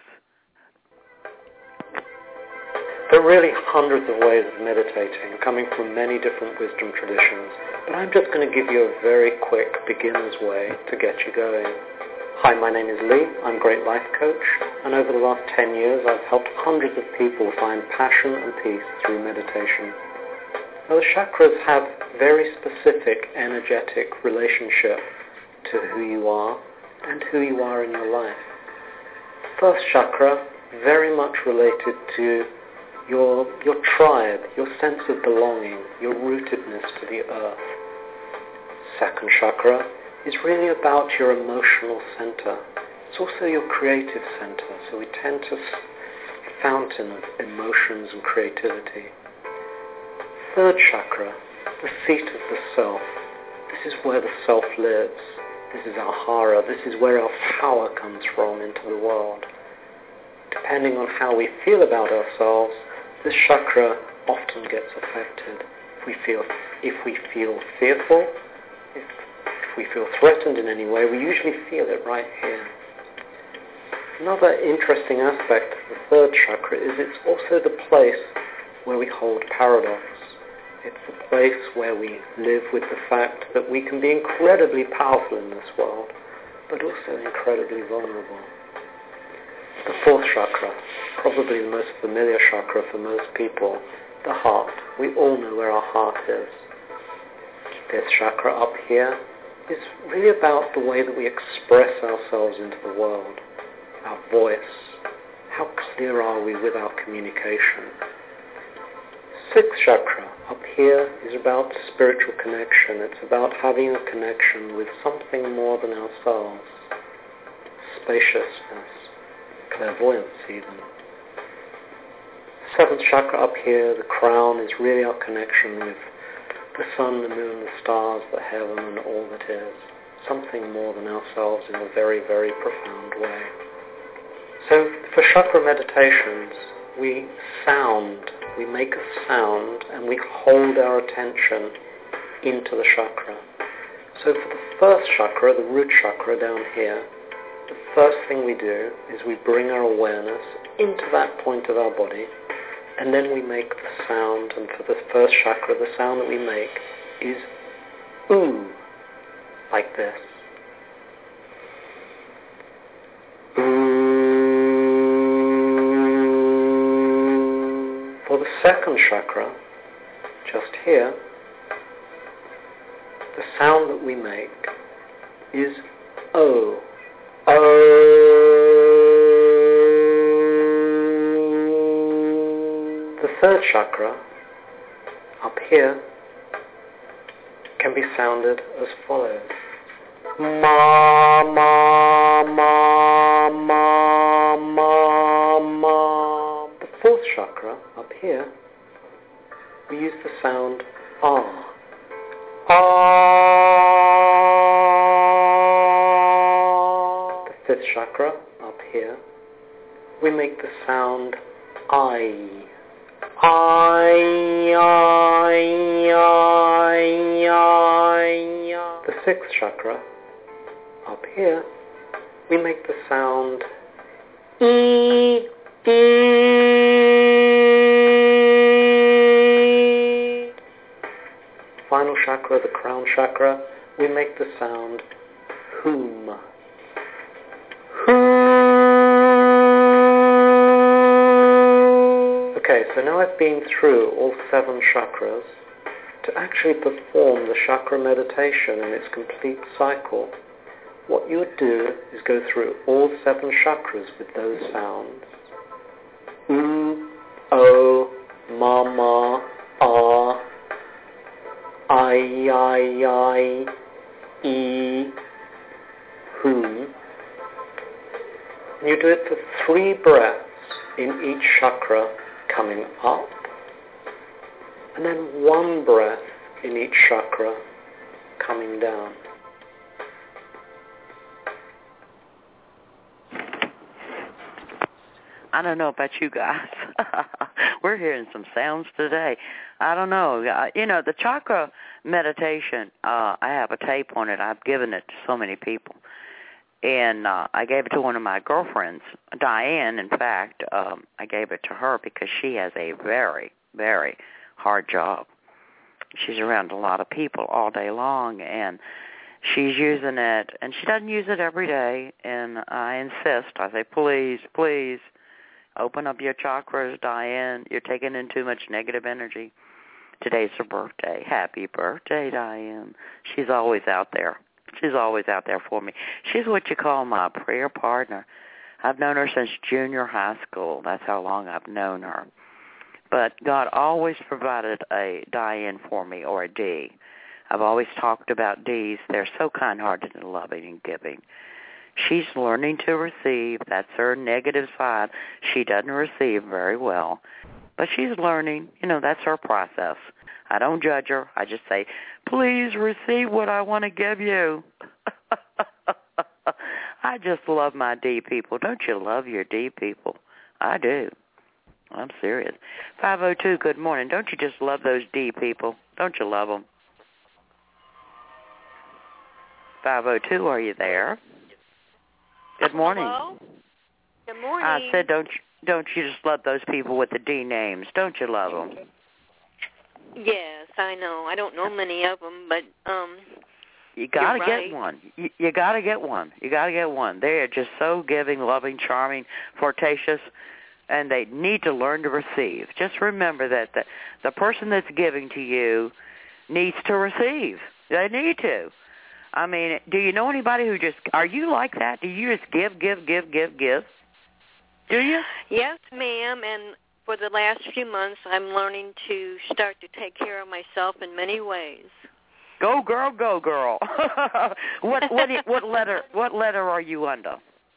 S12: There are really hundreds of ways of meditating coming from many different wisdom traditions, but I'm just going to give you a very quick beginner's way to get you going. Hi, my name is Lee. I'm a Great Life Coach, and over the last ten years I've helped hundreds of people find passion and peace through meditation. Now, the chakras have very specific energetic relationship to who you are and who you are in your life. First chakra, very much related to your your tribe, your sense of belonging, your rootedness to the earth. Second chakra is really about your emotional center. It's also your creative center, so we tend to a fountain of emotions and creativity. Third chakra, the seat of the self. This is where the self lives. This is our hara. This is where our power comes from into the world. Depending on how we feel about ourselves, this chakra often gets affected. If we feel, if we feel fearful, if, if we feel threatened in any way, we usually feel it right here. Another interesting aspect of the third chakra is it's also the place where we hold paradox. It's the place where we live with the fact that we can be incredibly powerful in this world, but also incredibly vulnerable. The fourth chakra, probably the most familiar chakra for most people, the heart. We all know where our heart is. This chakra up here is really about the way that we express ourselves into the world, our voice. How clear are we with our communication? Sixth chakra up here is about spiritual connection. It's about having a connection with something more than ourselves. Spaciousness, clairvoyance even. Seventh chakra up here, the crown, is really our connection with the sun, the moon, the stars, the heaven, and all that is. Something more than ourselves in a very, very profound way. So for chakra meditations, we sound, we make a sound, and we hold our attention into the chakra. So for the first chakra, the root chakra down here, the first thing we do is we bring our awareness into that point of our body, and then we make the sound. And for the first chakra, the sound that we make is ooh, like this. Ooh. For the second chakra, just here, the sound that we make is O. O. The third chakra, up here, can be sounded as follows. Ma, ma, ma, ma, ma, ma. The fourth chakra, up here, we use the sound ah. Ah. The fifth chakra, up here, we make the sound I. I, I, I, I. The sixth chakra, up here, we make the sound E, E. Final chakra, the crown chakra, we make the sound whom. Whom. Okay, so now I've been through all seven chakras. To actually perform the chakra meditation in its complete cycle, what you would do is go through all seven chakras with those sounds. Oo, O, Ma, Ma, Ah, I, I, I, E, Whom. You do it for three breaths in each chakra coming up, and then one breath in each chakra coming down.
S3: I don't know about you guys. We're hearing some sounds today. I don't know. You know, the chakra meditation, uh, I have a tape on it. I've given it to so many people. And uh, I gave it to one of my girlfriends, Diane, in fact. Um, I gave it to her because she has a very, very hard job. She's around a lot of people all day long, and she's using it, and she doesn't use it every day, and I insist. I say, please, please, open up your chakras, Diane. You're taking in too much negative energy. Today's her birthday. Happy birthday, Diane. She's always out there. She's always out there for me. She's what you call my prayer partner. I've known her since junior high school. That's how long I've known her. But God always provided a Diane for me, or a D. I've always talked about Ds. They're so kind-hearted and loving and giving. She's learning to receive. That's her negative side. She doesn't receive very well. But she's learning. You know, that's her process. I don't judge her. I just say, please receive what I want to give you. I just love my D people. Don't you love your D people? I do. I'm serious. five oh two, good morning. Don't you just love those D people? Don't you love them? five oh two, are you there? Good morning.
S13: Hello? Good morning.
S3: I said, don't you, don't you just love those people with the D names? Don't you love them?
S13: Yes, I know. I don't know many of them, but um,
S3: you gotta
S13: you're
S3: get
S13: right.
S3: one. You, you gotta get one. You gotta get one. They are just so giving, loving, charming, flirtatious, and they need to learn to receive. Just remember that the the person that's giving to you needs to receive. They need to. I mean, do you know anybody who just, are you like that? Do you just give, give, give, give, give? Do you?
S13: Yes, ma'am, and for the last few months, I'm learning to start to take care of myself in many ways.
S3: Go, girl, go, girl. what what what letter what letter are you under?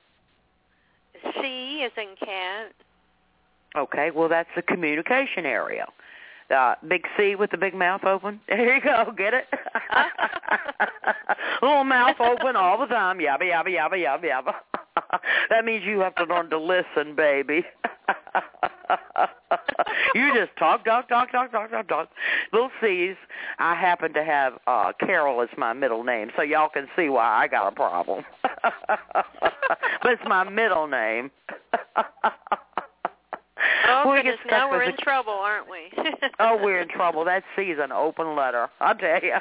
S13: C as in cat.
S3: Okay, well, that's the communication area. Uh, big C with the big mouth open. There you go. Get it? Little mouth open all the time. Yabba, yabba, yabba, yabba, yabba. That means you have to learn to listen, baby. You just just talk, talk, talk, talk, talk, talk, talk. Little C's. I happen to have uh, Carol as my middle name, so y'all can see why I got a problem. But it's my middle name.
S13: Oh,
S3: we'll
S13: goodness, now we're in
S3: a...
S13: trouble, aren't we?
S3: Oh, we're in trouble. That C is an open letter, I'll tell you.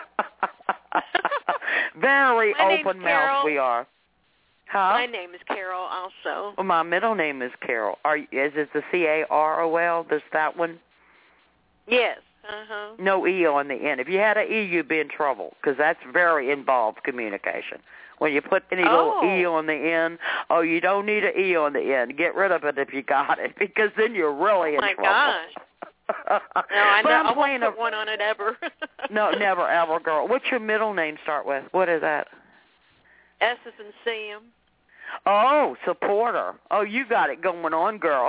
S3: Very open mouth we are. Huh?
S13: My name is Carol also.
S3: Well, my middle name is Carol. Are Is it the C A R O L? There's that one?
S13: Yes. Uh-huh.
S3: No E on the end. If you had an E, you'd be in trouble because that's very involved communication. When you put any
S13: oh.
S3: little E on the end, oh, you don't need an E on the end. Get rid of it if you got it because then you're really
S13: oh
S3: in
S13: my
S3: trouble.
S13: Gosh. No, I,
S3: but
S13: know,
S3: I'm
S13: I won't
S3: a...
S13: put one on it ever.
S3: No, never, ever, girl. What's your middle name start with? What is that?
S13: S is in Sam.
S3: Oh, supporter. Oh, you got it going on, girl.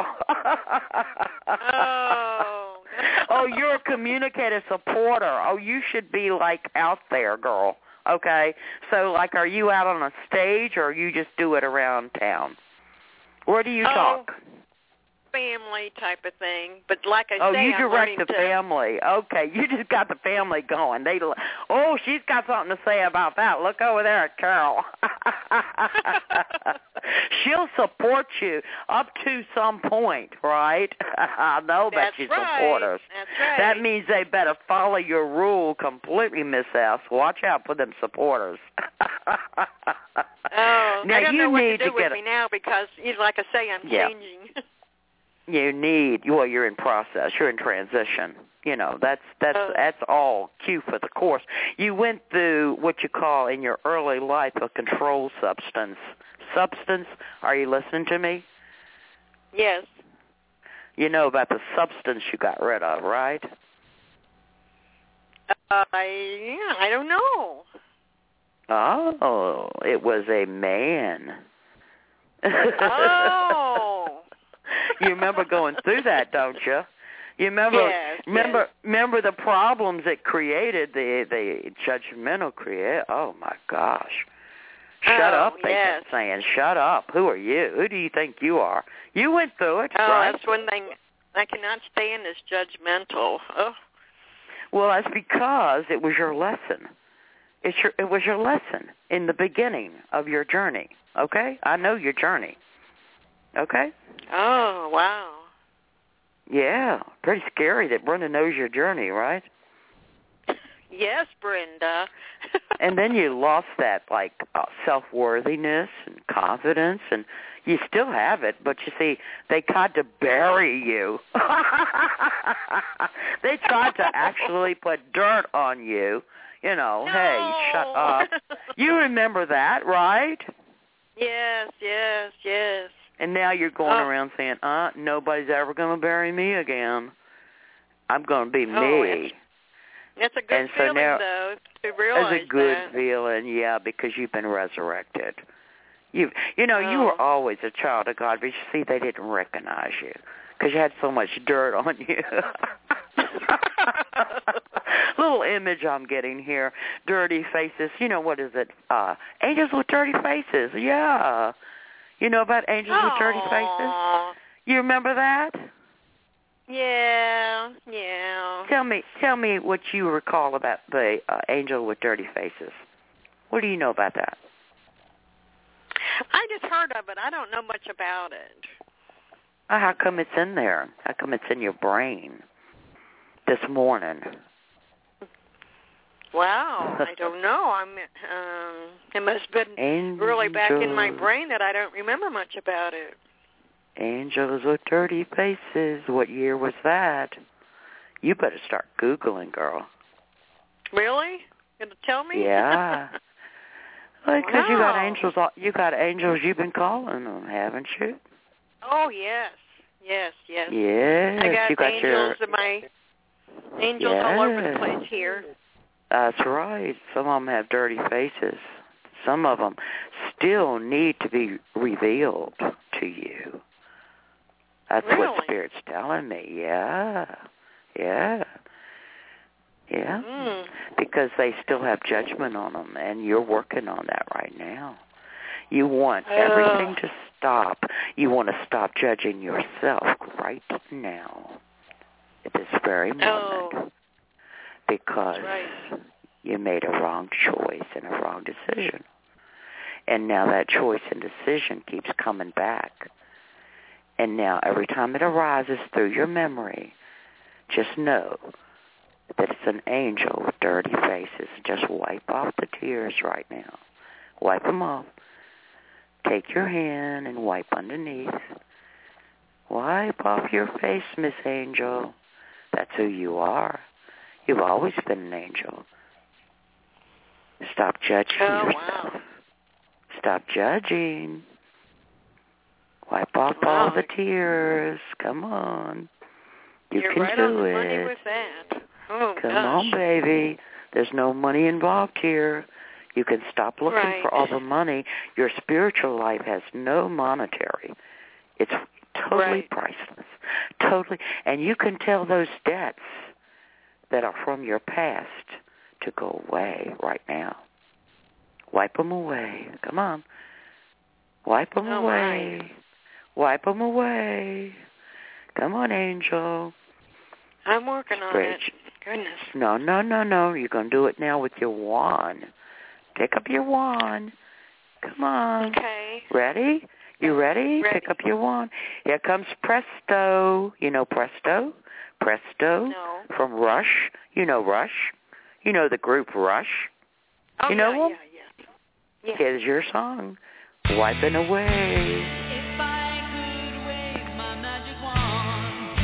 S13: oh.
S3: Oh, you're a communicator supporter. Oh, you should be, like, out there, girl. Okay? So, like, are you out on a stage or you just do it around town? Where do you
S13: oh,
S3: talk?
S13: Family type of thing. But like I
S3: oh,
S13: say,
S3: you
S13: I'm
S3: direct the
S13: to...
S3: family. Okay, you just got the family going. They, Oh, she's got something to say about that. Look over there at Carol. She'll support you up to some point, right? I know about
S13: That's
S3: your
S13: right.
S3: supporters.
S13: That's right.
S3: That means they better follow your rule completely, Miss S. Watch out for them supporters.
S13: Oh,
S3: now,
S13: I don't
S3: you
S13: know what
S3: need
S13: to do
S3: to
S13: with
S3: get
S13: me now because, like I say, I'm
S3: yeah.
S13: changing.
S3: You need, well, you're in process. You're in transition. You know, that's that's
S13: oh.
S3: that's all cue for the course. You went through what you call in your early life a control substance. Substance, are you listening to me?
S13: Yes.
S3: You know about the substance you got rid of, right?
S13: Uh, I, yeah, I don't know.
S3: Oh, it was a man.
S13: Oh.
S3: You remember going through that, don't you? You remember
S13: yes,
S3: remember
S13: yes.
S3: remember the problems it created, the the judgmental create. Oh my gosh. Shut
S13: oh,
S3: up, they
S13: yes.
S3: kept saying. Shut up. Who are you? Who do you think you are? You went through it,
S13: oh,
S3: right?
S13: that's one thing I cannot stand is judgmental. Oh.
S3: Well, that's because it was your lesson. It's your, it was your lesson in the beginning of your journey, okay? I know your journey, okay?
S13: Oh, wow.
S3: Yeah, pretty scary that Brenda knows your journey, right?
S13: Yes, Brenda.
S3: And then you lost that, like, uh, self-worthiness and confidence, and you still have it, but you see, they tried to bury you. They tried to actually put dirt on you. You know,
S13: no.
S3: Hey, shut up. You remember that, right?
S13: Yes, yes, yes.
S3: And now you're going
S13: oh.
S3: around saying, uh, nobody's ever going to bury me again. I'm going to be
S13: oh,
S3: me.
S13: It's, it's a good
S3: and so
S13: feeling,
S3: now,
S13: though, to realize
S3: It's a good
S13: that.
S3: feeling, yeah, because you've been resurrected. You you know,
S13: oh.
S3: you were always a child of God, but you see, they didn't recognize you because you had so much dirt on you. Little image I'm getting here, dirty faces. You know, what is it? Uh, angels with dirty faces, yeah. You know about angels
S13: oh.
S3: with dirty faces? You remember that?
S13: Yeah, yeah.
S3: Tell me, tell me what you recall about the uh, angel with dirty faces. What do you know about that?
S13: I just heard of it. I don't know much about it.
S3: Uh, how come it's in there? How come it's in your brain this morning?
S13: Wow, I don't know. I'm. Um, it must have been
S3: angel.
S13: really back in my brain that I don't remember much about it.
S3: Angels with dirty faces. What year was that? You better start Googling, girl.
S13: Really? Gonna tell me?
S3: Yeah. Well, because
S13: wow.
S3: you got angels. You got angels. You've been calling them, haven't you?
S13: Oh yes, yes, yes.
S3: Yes.
S13: I got,
S3: you got
S13: angels
S3: your
S13: in my angels
S3: yes.
S13: all over the place here.
S3: That's right. Some of them have dirty faces. Some of them still need to be revealed to you. That's
S13: really?
S3: what Spirit's telling me. Yeah. Yeah. Yeah.
S13: Mm.
S3: Because they still have judgment on them, and you're working on that right now. You want
S13: uh.
S3: everything to stop. You want to stop judging yourself right now. at this very moment
S13: oh.
S3: because
S13: right.
S3: you made a wrong choice and a wrong decision. And now that choice and decision keeps coming back. And now every time it arises through your memory, just know that it's an angel with dirty faces. Just wipe off the tears right now. Wipe them off. Take your hand and wipe underneath. Wipe off your face, Miss Angel. That's who you are. You've always been an angel. Stop judging
S13: oh,
S3: yourself.
S13: Wow.
S3: Stop judging. Wipe off
S13: wow.
S3: all the tears. Come on. You
S13: You're
S3: can
S13: right
S3: do
S13: on the
S3: it.
S13: money with that. Oh,
S3: Come
S13: gosh.
S3: on, baby. There's no money involved here. You can stop looking
S13: right.
S3: for all the money. Your spiritual life has no monetary. It's totally
S13: right.
S3: priceless. Totally. And you can tell those debts that are from your past to go away right now. Wipe them away. Come on. Wipe them
S13: oh,
S3: away.
S13: Right.
S3: Wipe them away. Come on, Angel.
S13: I'm working on
S3: Great.
S13: it. Goodness.
S3: No, no, no, no. You're going to do it now with your wand. Pick up your wand. Come on.
S13: Okay.
S3: Ready? You ready?
S13: Ready.
S3: Pick up your wand. Here comes Presto. You know Presto? Presto
S13: no.
S3: from Rush. You know Rush. You know the group Rush.
S13: Oh,
S3: you know
S13: yeah,
S3: them?
S13: yeah, yeah. yeah.
S3: Here's your song. Wiping away.
S2: If I could wave my magic wand,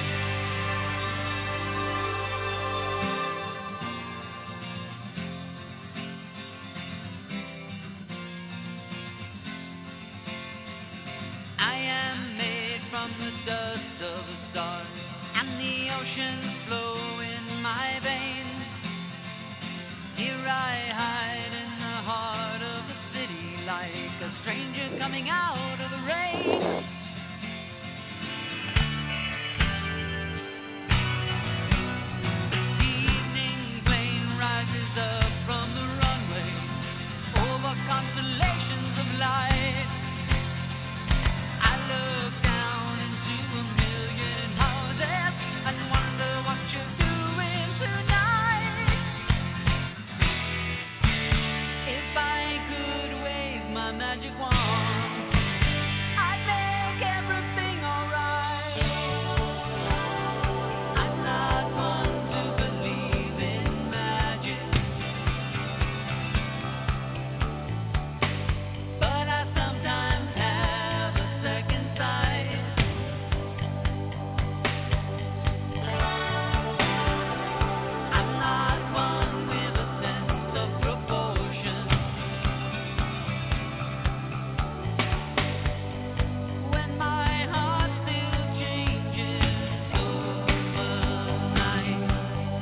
S2: I am made from the dust of the stars, and the oceans flow in my veins. Here I hide in the heart of the city like a stranger coming out of the rain. The evening plane rises up from the runway over constellations of light. I look down into a million houses and wonder what you're doing tonight. If I could wave my magic wand, I'd make everything alright. I'm not one to believe in magic, but I sometimes have a second sight. I'm not one with a sense of proportion. When my heart still changes overnight,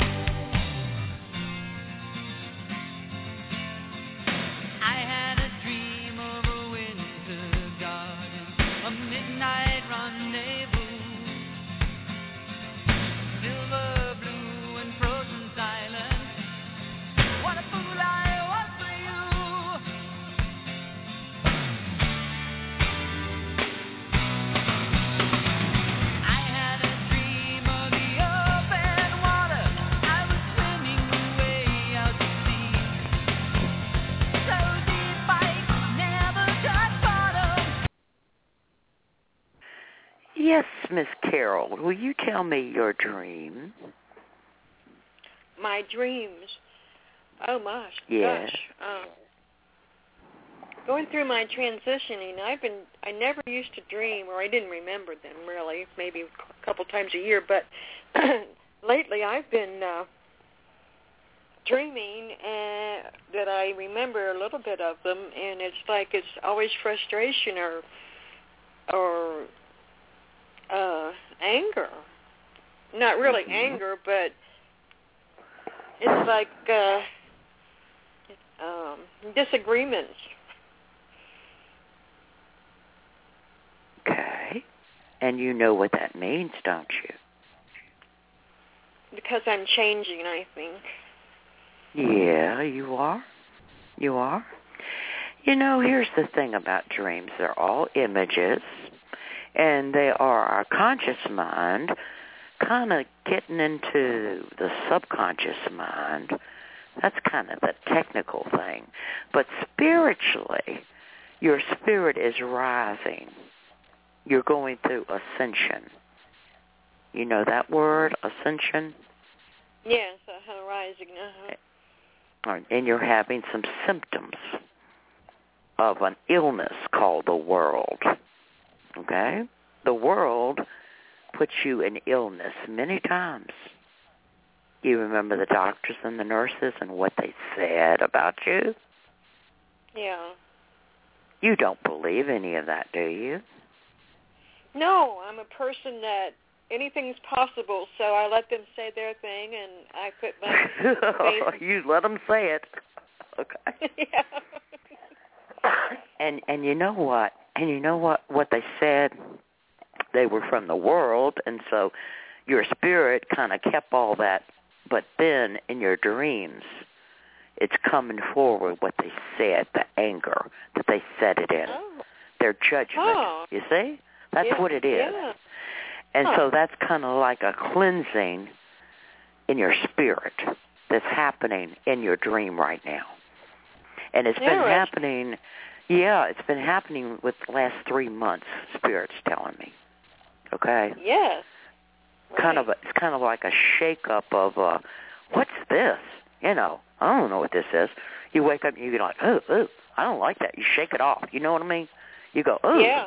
S2: I had a dream of a winter garden, a midnight rendezvous, silver blue and frozen silence. What a fool I was for you. I had a dream of the open water. I was swimming away out to sea, so deep I never touched bottom.
S3: Yes, Miss Carol. Will you tell me your dream?
S13: My dreams. Oh, my
S3: Yes.
S13: gosh. Um, going through my transitioning, I've been, I never used to dream, or I didn't remember them really, maybe a couple times a year, but lately I've been uh, dreaming and that I remember a little bit of them, and it's like it's always frustration or, or uh, anger. Not really
S3: Mhm.
S13: anger, but it's like uh, um, disagreements.
S3: Okay. And you know what that means, don't you?
S13: Because I'm changing, I think.
S3: Yeah, you are. You are. You know, here's the thing about dreams. They're all images, and they are our conscious mind kind of getting into the subconscious mind. That's kind of the technical thing. But spiritually, your spirit is rising. You're going through ascension. You know that word, ascension?
S13: Yes, uh, rising. Uh-huh.
S3: And you're having some symptoms of an illness called the world. Okay? The world puts you in illness many times. You remember the doctors and the nurses and what they said about you?
S13: Yeah.
S3: You don't believe any of that, do you?
S13: No, I'm a person that anything's possible, so I let them say their thing, and I put my faith.
S3: You let them say it. Okay.
S13: Yeah.
S3: And and you know what? And you know what? What they said, they were from the world, and so your spirit kind of kept all that. But then in your dreams, it's coming forward what they said, the anger that they said it in,
S13: oh.
S3: their judgment.
S13: Oh.
S3: You see? That's
S13: yeah.
S3: what it is.
S13: Yeah.
S3: And
S13: huh.
S3: so that's kind of like a cleansing in your spirit that's happening in your dream right now. And it's been happening, yeah, it's been happening with the last three months, Spirit's telling me. Okay?
S13: Yes. Right.
S3: Kind of a, it's kind of like a shake-up of, uh, what's this? You know, I don't know what this is. You wake up and you're like, oh, oh, I don't like that. You shake it off. You know what I mean? You go, oh.
S13: Yeah.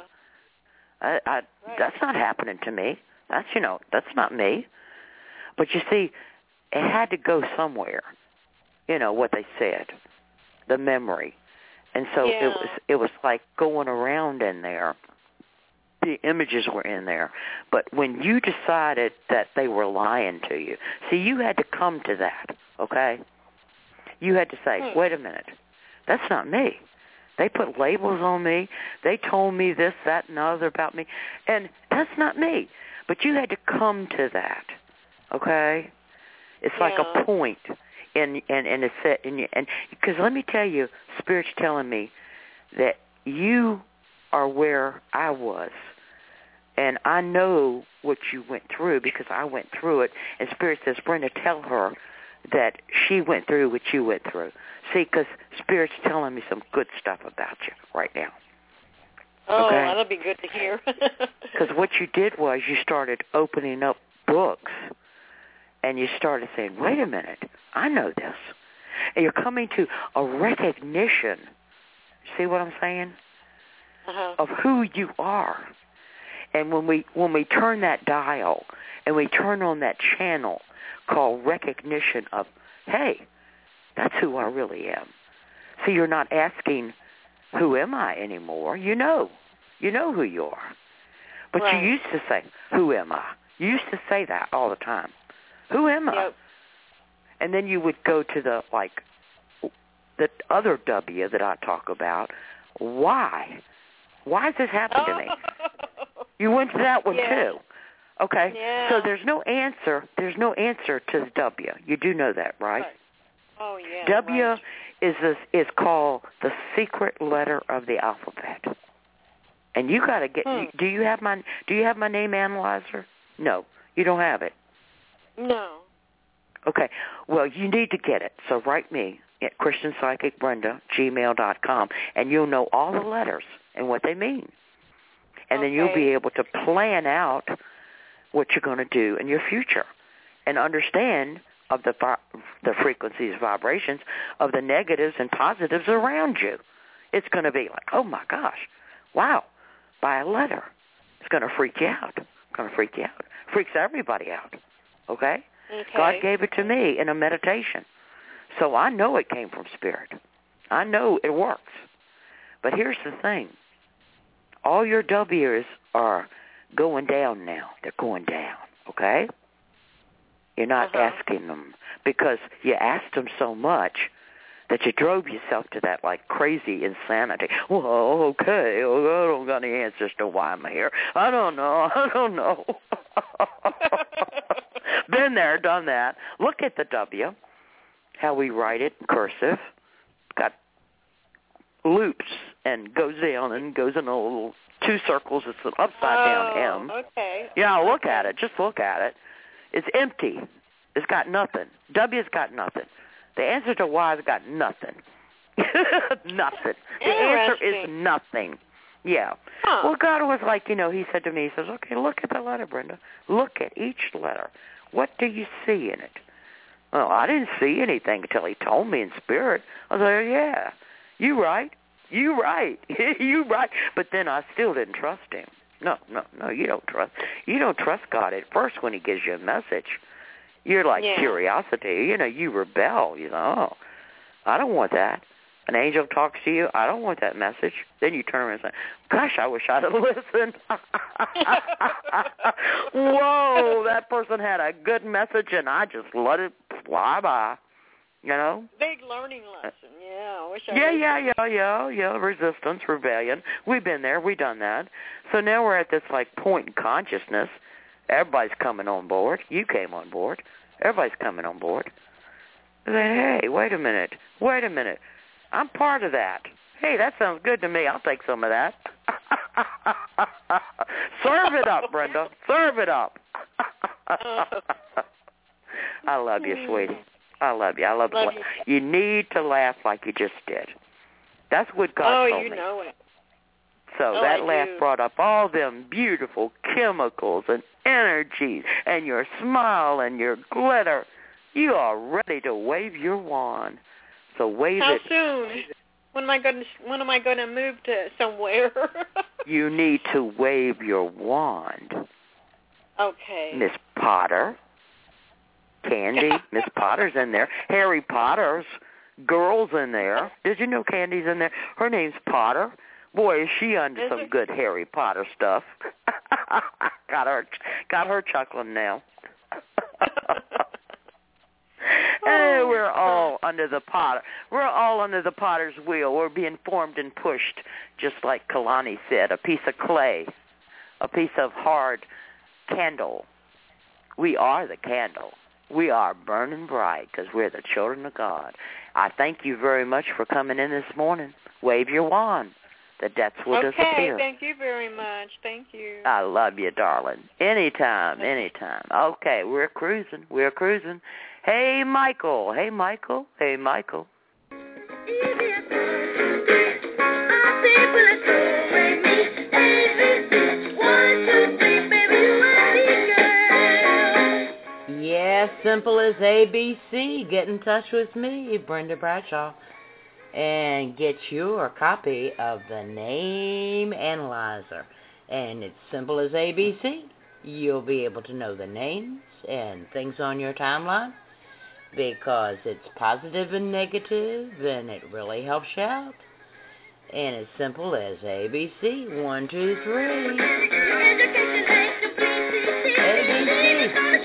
S3: I, I,
S13: right.
S3: That's not happening to me. That's, you know, that's not me. But you see, it had to go somewhere, you know, what they said, the memory. And so
S13: yeah.
S3: it was it was like going around in there. The images were in there. But when you decided that they were lying to you, see, you had to come to that, okay? You had to say,
S13: hmm.
S3: wait a minute, that's not me. They put labels on me. They told me this, that, and the other about me. And that's not me. But you had to come to that, okay? It's
S13: yeah.
S3: like a point. And and and it's set and and because let me tell you, Spirit's telling me that you are where I was, and I know what you went through because I went through it. And Spirit says, Brenda, tell her that she went through what you went through. See, because Spirit's telling me some good stuff about you right now.
S13: Oh,
S3: okay?
S13: that'll be good to hear.
S3: Because what you did was you started opening up books. And you started saying, wait a minute, I know this. And you're coming to a recognition, see what I'm saying,
S13: uh-huh.
S3: of who you are. And when we when we turn that dial and we turn on that channel called recognition of, hey, that's who I really am. See, you're not asking, who am I anymore? You know. You know who you are. But
S13: right.
S3: you used to say, who am I? You used to say that all the time. Who am I?
S13: Yep.
S3: And then you would go to the, like, the other W that I talk about. Why? Why is this happening to me? You went to that one,
S13: yeah.
S3: too. Okay?
S13: Yeah.
S3: So there's no answer. There's no answer to the W. You do know that, right?
S13: right. Oh, yeah.
S3: W
S13: right.
S3: is this, is called the secret letter of the alphabet. And you got to get,
S13: hmm.
S3: do you have my, do you have my name analyzer? No, you don't have it.
S13: No.
S3: Okay. Well, you need to get it. So write me at Christian Psychic Brenda gmail dot com, and you'll know all the letters and what they mean. And
S13: okay.
S3: then you'll be able to plan out what you're going to do in your future and understand of the the frequencies, vibrations of the negatives and positives around you. It's going to be like, oh, my gosh, wow, by a letter. It's going to freak you out. It's going to freak you out. Freaks everybody out. Okay?
S13: okay?
S3: God gave it to me in a meditation. So I know it came from Spirit. I know it works. But here's the thing. All your W's are going down now. They're going down. Okay? You're not
S13: uh-huh.
S3: asking them because you asked them so much that you drove yourself to that, like, crazy insanity. Well, okay, well, I don't got any answers to why I'm here. I don't know. I don't know. Been there, done that. Look at the W, how we write it in cursive. Got loops and goes down and goes in a little two circles. It's an upside-down
S13: oh,
S3: M.
S13: okay.
S3: Yeah, look
S13: okay.
S3: at it. Just look at it. It's empty. It's got nothing. W's got nothing. The answer to Y's got nothing. Nothing. The answer is nothing. Yeah. Huh. Well, God was like, you know, he said to me, he says, okay, look at the letter, Brenda. Look at each letter. What do you see in it? Well, I didn't see anything until he told me in spirit. I was like, yeah, you right. You right. You right. But then I still didn't trust him. No, no, no, you don't trust. You don't trust God at first when he gives you a message. You're like yeah. curiosity. You know, you rebel. You know, oh, I don't want that. An angel talks to you, I don't want that message. Then you turn around and say, gosh, I wish I'd have listened. Whoa, that person had a good message, and I just let it fly by, you know?
S13: Big learning lesson, yeah. I wish I
S3: yeah, yeah, yeah, yeah, yeah, resistance, rebellion. We've been there. We've done that. So now we're at this, like, point in consciousness. Everybody's coming on board. You came on board. Everybody's coming on board. Say, hey, wait a minute. Wait a minute. I'm part of that. Hey, that sounds good to me. I'll take some of that. Serve it up, Brenda. Serve it up. I love you, sweetie. I love you. I love, love you. You need to laugh like you just did. That's what God
S13: oh,
S3: told me.
S13: Oh, you know it.
S3: So
S13: oh,
S3: that
S13: I
S3: laugh
S13: do.
S3: brought up all them beautiful chemicals and energies and your smile and your glitter. You are ready to wave your wand. So wave
S13: How
S3: it.
S13: How soon? When am I going to When am I going to move to somewhere?
S3: You need to wave your wand.
S13: Okay.
S3: Miss Potter, Candy, Miss Potter's in there. Harry Potter's girl's in there. Did you know Candy's in there? Her name's Potter. Boy, is she under
S13: is
S3: some
S13: it?
S3: good Harry Potter stuff. got her, got her chuckling now. Hey, we're all under the Potter. We're all under the Potter's wheel. We're being formed and pushed, just like Kalani said, a piece of clay, a piece of hard candle. We are the candle. We are burning bright because we're the children of God. I thank you very much for coming in this morning. Wave your wand. The debts will
S13: okay,
S3: disappear.
S13: Okay, thank you very much. Thank you.
S3: I love you, darling. Anytime, anytime. Okay, we're cruising. We're cruising. Hey, Michael. Hey, Michael. Hey, Michael.
S6: Yeah, simple as A B C. Get in touch with me, Brenda Bradshaw, and get your copy of the Name Analyzer. And it's simple as A B C. You'll be able to know the names and things on your timeline because it's positive and negative, and it really helps you out. And it's simple as A B C. One, two, three. A B C.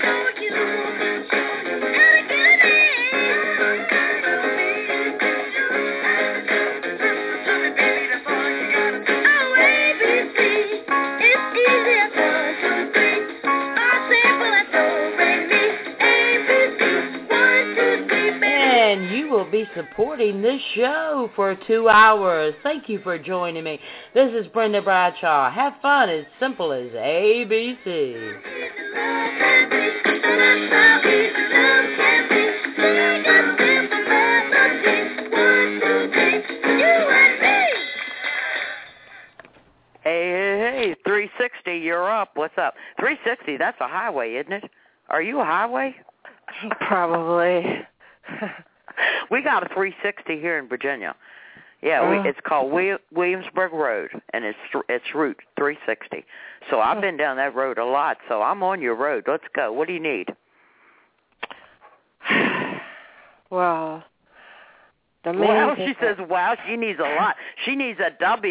S6: And you will be supporting this show for two hours. Thank you for joining me. This is Brenda Bradshaw. Have fun as simple as A B C.
S3: Hey, hey, hey, three sixty, you're up. What's up? three sixty, that's a highway, isn't it? Are you a highway?
S14: Probably.
S3: We got a three sixty here in Virginia. Yeah, uh, we, it's called William, Williamsburg Road, and it's it's Route three sixty. So I've been down that road a lot, so I'm on your road. Let's go. What do you need?
S14: Well, the main
S3: Well, she says, wow, she needs a lot. She needs a W.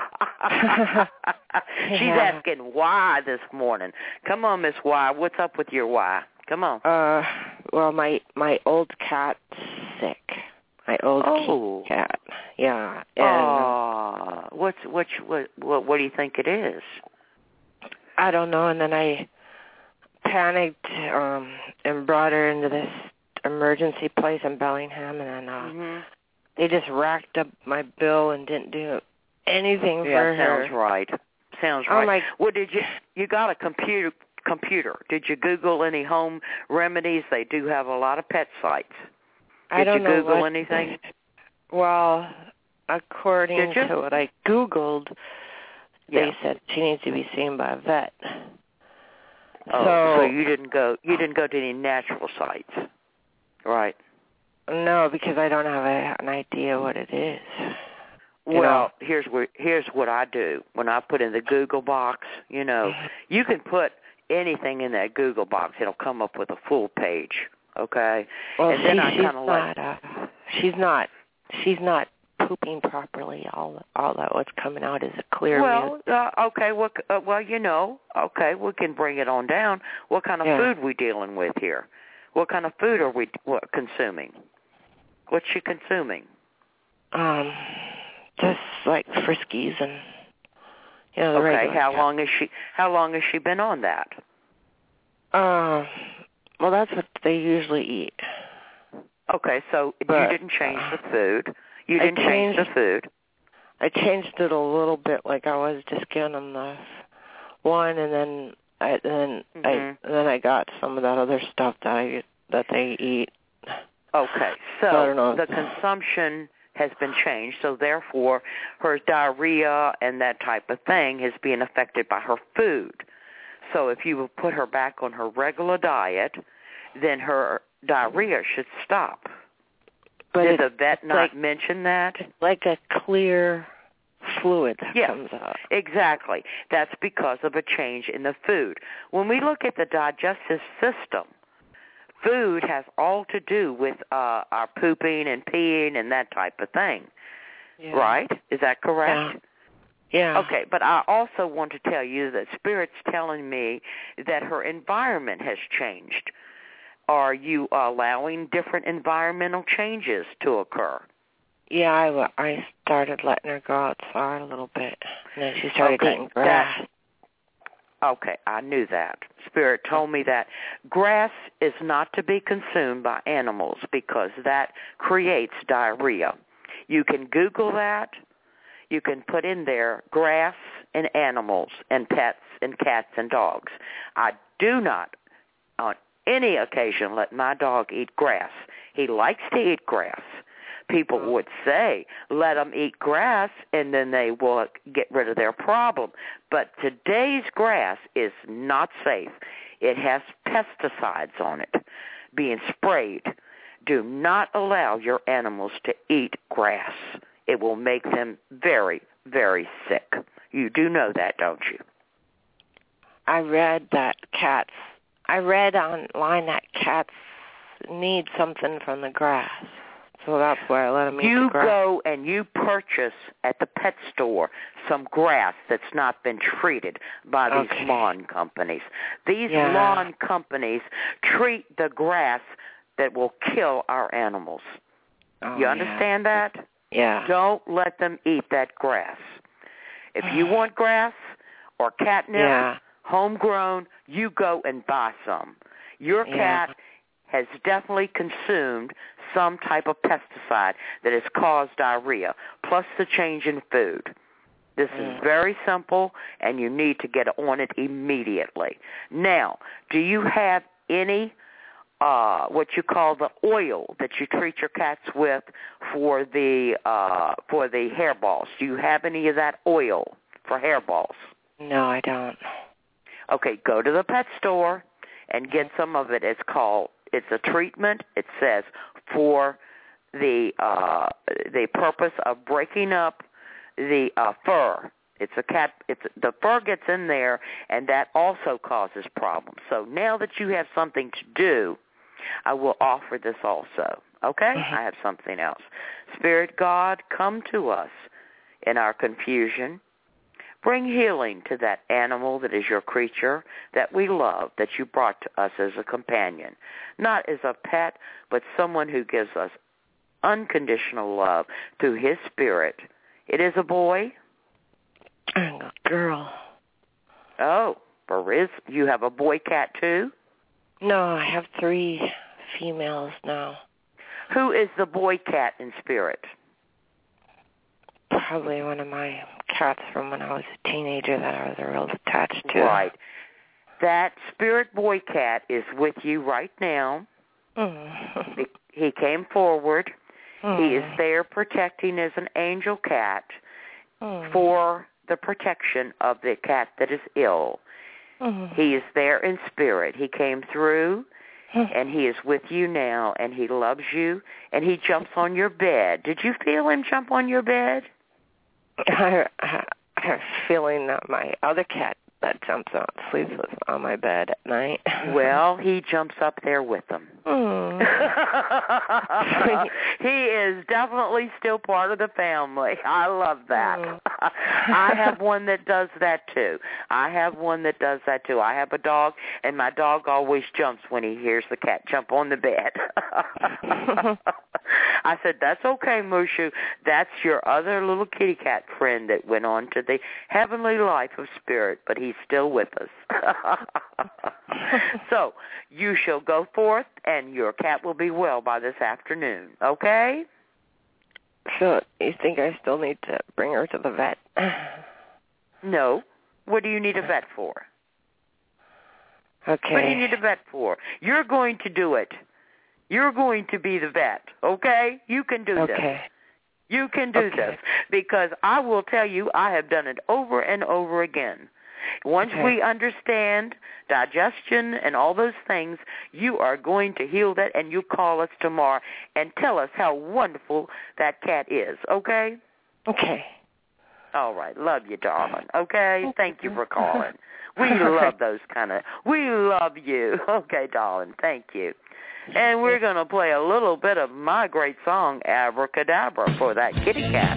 S3: She's
S14: yeah.
S3: asking why this morning. Come on, Miss Y. What's up with your why? Come on.
S14: Uh, well, my my old cat's sick. My old
S3: oh.
S14: cat. Yeah. And
S3: uh, what's what, what what what do you think it is?
S14: I don't know. And then I panicked um, and brought her into this emergency place in Bellingham, and then uh,
S3: mm-hmm.
S14: they just racked up my bill and didn't do anything
S3: yeah,
S14: for her.
S3: Sounds right. Sounds
S14: oh
S3: right.
S14: My,
S3: well, did you you got a computer computer? Did you Google any home remedies? They do have a lot of pet sites. Did
S14: I don't
S3: you
S14: know
S3: Google
S14: what,
S3: anything?
S14: Well, according to what I Googled, they
S3: yeah.
S14: said she needs to be seen by a vet.
S3: Oh,
S14: so,
S3: so you didn't go you didn't go to any natural sites. Right.
S14: No, because I don't have a, an idea what it is.
S3: Well,
S14: know?
S3: here's where here's what I do. When I put in the Google box, you know, you can put anything in that Google box. It'll come up with a full page, okay?
S14: Well,
S3: and then
S14: see,
S3: I
S14: she's
S3: kind of like
S14: not, uh, she's not, she's not pooping properly. All, all that what's coming out is a clear.
S3: Well, uh, okay. Well, uh, well, you know, okay, we can bring it on down. What kind of
S14: yeah.
S3: food we dealing with here? What kind of food are we what, consuming? What's she consuming?
S14: Um, just like Friskies and you know the
S3: okay.
S14: regular
S3: How
S14: stuff.
S3: long has she? How long has she been on that?
S14: Uh, well, that's what they usually eat.
S3: Okay, so
S14: but,
S3: you didn't change
S14: uh,
S3: the food. You didn't
S14: I
S3: change
S14: changed,
S3: the food.
S14: I changed it a little bit. Like I was just giving them the one, and then I then
S3: mm-hmm.
S14: I and then I got some of that other stuff that I that they eat.
S3: Okay, so,
S14: so I don't know.
S3: the consumption has been changed, so therefore her diarrhea and that type of thing is being affected by her food. So if you will put her back on her regular diet, then her diarrhea should stop.
S14: But
S3: Did the vet not
S14: like,
S3: mention that?
S14: Like a clear fluid that
S3: yes,
S14: comes out.
S3: Exactly. That's because of a change in the food. When we look at the digestive system, food has all to do with uh, our pooping and peeing and that type of thing.
S14: Yeah.
S3: Right? Is that correct?
S14: Yeah. Yeah.
S3: Okay, but I also want to tell you that Spirit's telling me that her environment has changed. Are you allowing different environmental changes to occur?
S14: Yeah, I, I started letting her go outside a little bit, and then she started
S3: okay,
S14: eating grass.
S3: That, okay, I knew that. Spirit told me that grass is not to be consumed by animals because that creates diarrhea. You can Google that. You can put in there grass and animals and pets and cats and dogs. I do not, on any occasion, let my dog eat grass. He likes to eat grass. People would say, let them eat grass, and then they will get rid of their problem. But today's grass is not safe. It has pesticides on it being sprayed. Do not allow your animals to eat grass. It will make them very, very sick. You do know that, don't you?
S14: I read that cats, I read online that cats need something from the grass. So that's why I let them eat
S3: you
S14: the grass.
S3: You go and you purchase at the pet store some grass that's not been treated by these
S14: okay.
S3: lawn companies. These
S14: yeah.
S3: lawn companies treat the grass that will kill our animals.
S14: Oh,
S3: you understand
S14: yeah.
S3: that?
S14: Yeah.
S3: Don't let them eat that grass. If you want grass or catnip,
S14: yeah.
S3: homegrown, you go and buy some. Your
S14: yeah.
S3: cat has definitely consumed some type of pesticide that has caused diarrhea, plus the change in food. This
S14: mm.
S3: is very simple, and you need to get on it immediately. Now, do you have any uh, what you call the oil that you treat your cats with for the uh, for the hairballs? Do you have any of that oil for hairballs?
S14: No, I don't.
S3: Okay, go to the pet store and get some of it. It's called, it's a treatment, it says, for the uh, the purpose of breaking up the uh, fur. It's a cat. It's the fur gets in there, and that also causes problems. So now that you have something to do, I will offer this also. Okay?
S14: Mm-hmm.
S3: I have something else. Spirit God, come to us in our confusion. Bring healing to that animal that is your creature that we love, that you brought to us as a companion. Not as a pet, but someone who gives us unconditional love through his spirit. It is a boy?
S14: I'm a girl.
S3: Oh, Bariz, you have a boy cat too?
S14: No, I have three females now.
S3: Who is the boy cat in spirit?
S14: Probably one of my cats from when I was a teenager that I was real attached to.
S3: Right. That spirit boy cat is with you right now.
S14: Mm.
S3: He, he came forward.
S14: Mm.
S3: He is there protecting as an angel cat
S14: mm.
S3: for the protection of the cat that is ill.
S14: Mm.
S3: He is there in spirit. He came through, and he is with you now, and he loves you, and he jumps on your bed. Did you feel him jump on your bed?
S14: I, I, I have a feeling that my other cat that jumps on, sleeps with on my bed at night.
S3: Well, he jumps up there with them.
S14: Mm.
S3: He is definitely still part of the family. I love that. Mm. I have one that does that too. I have one that does that too. I have a dog, and my dog always jumps when he hears the cat jump on the bed. I said, that's okay, Mushu. That's your other little kitty cat friend that went on to the heavenly life of spirit, but he's still with us. So you shall go forth, and your cat will be well by this afternoon, okay?
S14: So you think I still need to bring her to the vet?
S3: No. What do you need a vet for?
S14: Okay.
S3: What do you need a vet for? You're going to do it. You're going to be the vet, okay? You can do
S14: okay.
S3: this. Okay. You can do
S14: okay.
S3: this because I will tell you I have done it over and over again. Once
S14: okay.
S3: we understand digestion and all those things, you are going to heal that, and you call us tomorrow and tell us how wonderful that cat is, okay?
S14: Okay.
S3: All right. Love you, darling, okay? Thank you for calling. We love those kind of, we love you. Okay, darling, thank you. And we're going to play a little bit of my great song, Abracadabra, for that kitty cat.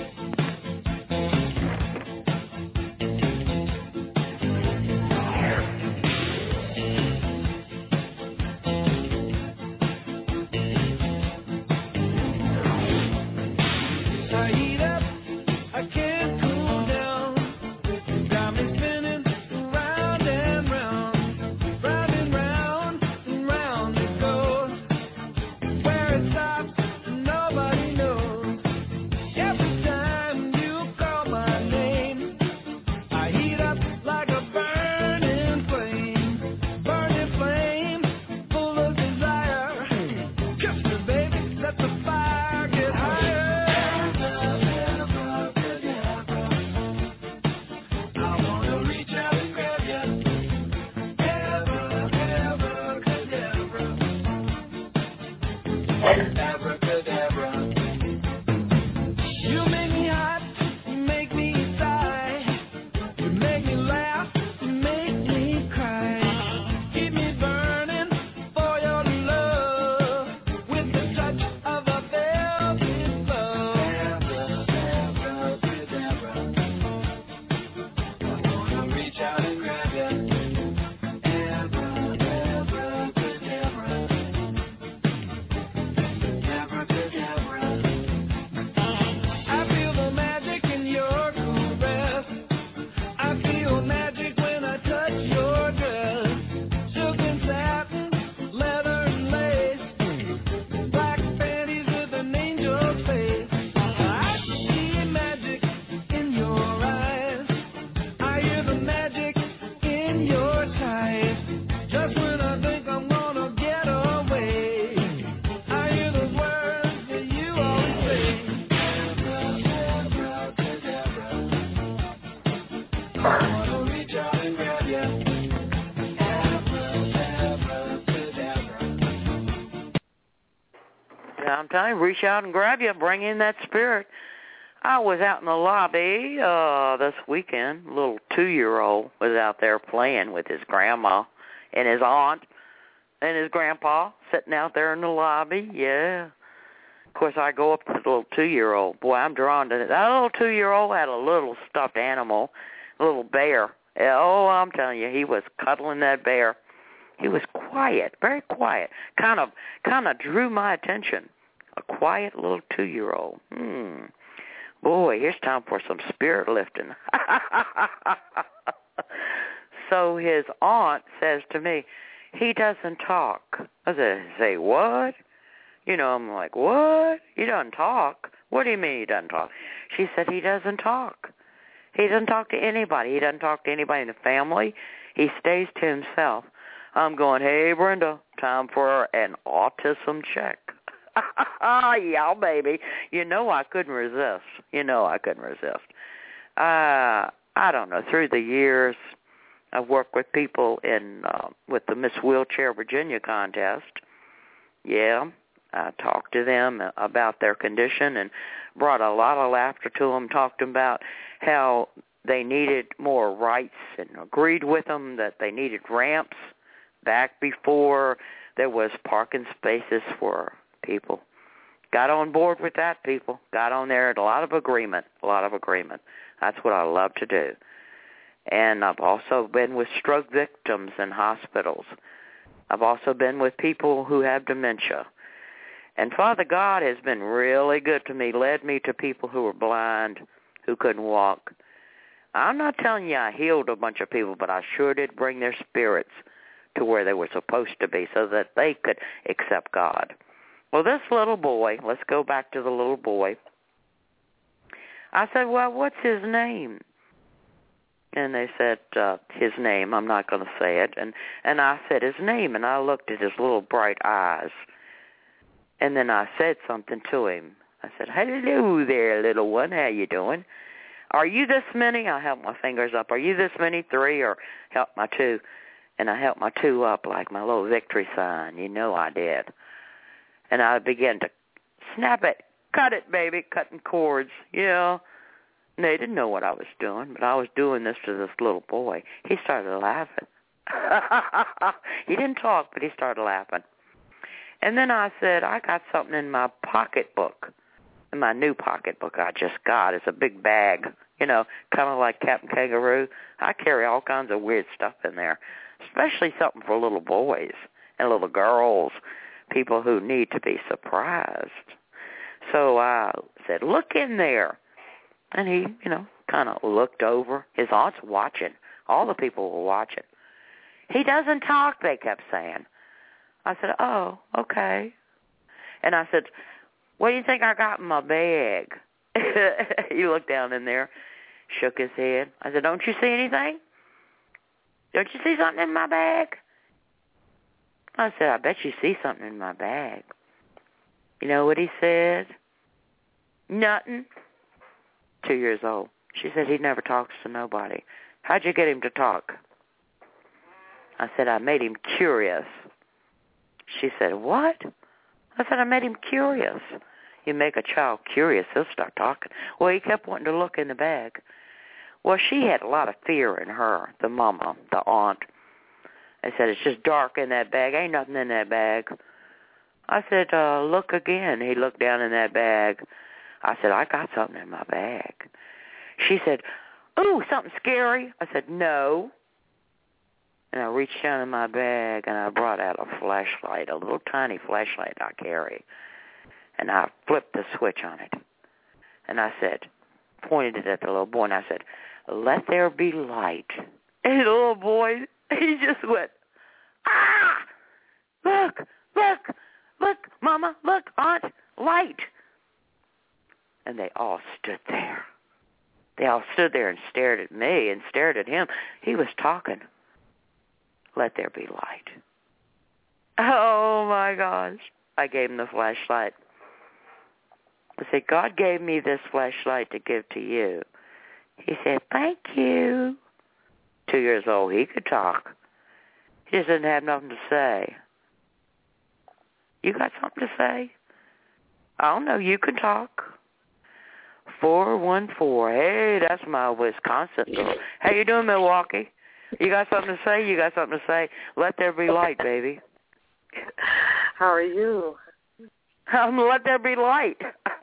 S3: I'm telling you, reach out and grab you, bring in that spirit. I was out in the lobby uh, this weekend. A little two-year-old was out there playing with his grandma and his aunt and his grandpa sitting out there in the lobby. Yeah. Of course, I go up to the little two-year-old. Boy, I'm drawn to it. That little two-year-old had a little stuffed animal, a little bear. Oh, I'm telling you, he was cuddling that bear. He was quiet, very quiet. Kind of, kind of drew my attention. A quiet little two-year-old. Hmm. Boy, here's time for some spirit lifting. So his aunt says to me, he doesn't talk. I said, say, what? You know, I'm like, what? He doesn't talk? What do you mean he doesn't talk? She said, he doesn't talk. He doesn't talk to anybody. He doesn't talk to anybody in the family. he stays to himself. I'm going, hey, Brenda, time for an autism check. Yeah, baby. You know I couldn't resist. You know I couldn't resist. Uh, I don't know. Through the years, I've worked with people in uh, with the Miss Wheelchair Virginia contest. Yeah, I talked to them about their condition and brought a lot of laughter to them, talked to them about how they needed more rights and agreed with them that they needed ramps back before there was parking spaces for people. Got on board with that, people. Got on there, a lot of agreement, a lot of agreement. That's what I love to do. And I've also been with stroke victims in hospitals. I've also been with people who have dementia. And Father God has been really good to me, led me to people who were blind, who couldn't walk. I'm not telling you I healed a bunch of people, but I sure did bring their spirits to where they were supposed to be so that they could accept God. Well, this little boy, let's go back to the little boy. I said, well, what's his name? And they said, uh, his name, I'm not going to say it. And, and I said his name, and I looked at his little bright eyes. And then I said something to him. I said, hello there, little one, how you doing? Are you this many? I held my fingers up. Are you this many? Three, or held my two? And I held my two up like my little victory sign. You know I did. And I began to snap it, cut it, baby, cutting cords, yeah. And they didn't know what I was doing, but I was doing this to this little boy. He started laughing. He didn't talk, but he started laughing. And then I said, I got something in my pocketbook, in my new pocketbook I just got. It's a big bag, you know, kind of like Captain Kangaroo. I carry all kinds of weird stuff in there, especially something for little boys and little girls, people who need to be surprised. So I said, look in there. And he, you know, kind of looked over. His aunt's watching. All the people were watching. He doesn't talk, they kept saying. I said, oh, okay. And I said, what do you think I got in my bag? He looked down in there, shook his head. I said, don't you see anything? Don't you see something in my bag? I said, I bet you see something in my bag. You know what he said? Nothing. Two years old. She said he never talks to nobody. How'd you get him to talk? I said, I made him curious. She said, what? I said, I made him curious. You make a child curious, he'll start talking. Well, he kept wanting to look in the bag. Well, she had a lot of fear in her, the mama, the aunt. I said, it's just dark in that bag. Ain't nothing in that bag. I said, uh, look again. He looked down in that bag. I said, I got something in my bag. She said, ooh, something scary. I said, no. And I reached down in my bag, and I brought out a flashlight, a little tiny flashlight I carry. And I flipped the switch on it. And I said, pointed it at the little boy, and I said, let there be light. And the little boy, he just went, ah, look, look, look, Mama, look, Aunt, light. And they all stood there. They all stood there and stared at me and stared at him. He was talking. Let there be light. Oh, my gosh. I gave him the flashlight. I said, God gave me this flashlight to give to you. He said, thank you. Two years old, he could talk. He just didn't have nothing to say. You got something to say? I don't know. You can talk. four one four. Hey, that's my Wisconsin girl. How you doing, Milwaukee? You got something to say? You got something to say? Let there be light, baby.
S15: How are you?
S3: Um, let there be light.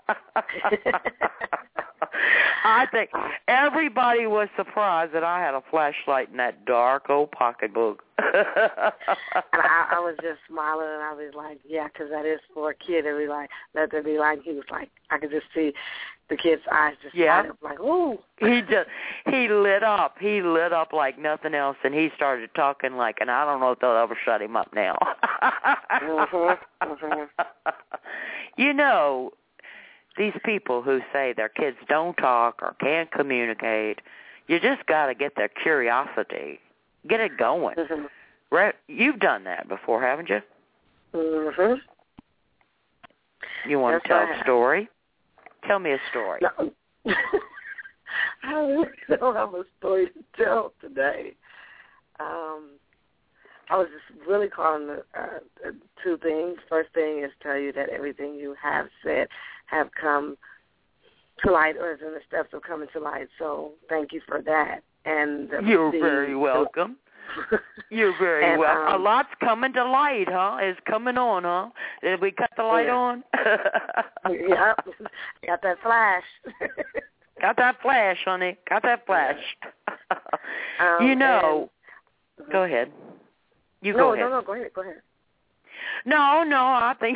S3: I think everybody was surprised that I had a flashlight in that dark old pocketbook.
S15: And I, I was just smiling, and I was like, yeah, because that is for a kid. And we like, let there be light. He was like, I could just see the kid's eyes just
S3: yeah.
S15: light up like, ooh.
S3: He just, he lit up. He lit up like nothing else, and he started talking like, and I don't know if they'll ever shut him up now.
S15: mm-hmm, mm-hmm.
S3: You know, these people who say their kids don't talk or can't communicate, you just got to get their curiosity Get it going.
S15: Mm-hmm.
S3: Right? You've done that before, haven't you?
S15: Mm-hmm.
S3: You want
S15: That's
S3: to tell
S15: right.
S3: a story? Tell me a story.
S15: No. I really don't have a story to tell today. Um, I was just really calling the uh, two things. First thing is tell you that everything you have said have come to light, or is in the steps of coming to light. So thank you for that. And the,
S3: You're
S15: the,
S3: very welcome. You're very
S15: and,
S3: welcome.
S15: um,
S3: A lot's coming to light, huh? It's coming on, huh? Did we cut the light
S15: yeah.
S3: on?
S15: Yep. Got that flash.
S3: Got that flash, honey. Got that flash.
S15: um,
S3: you know.
S15: And,
S3: go ahead. You
S15: no,
S3: go ahead.
S15: No, no, go ahead. Go ahead.
S3: No, no, I think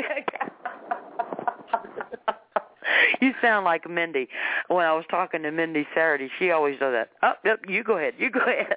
S3: you sound like Mindy. When I was talking to Mindy Saturday, she always does that. Oh, yep, you go ahead. You go ahead.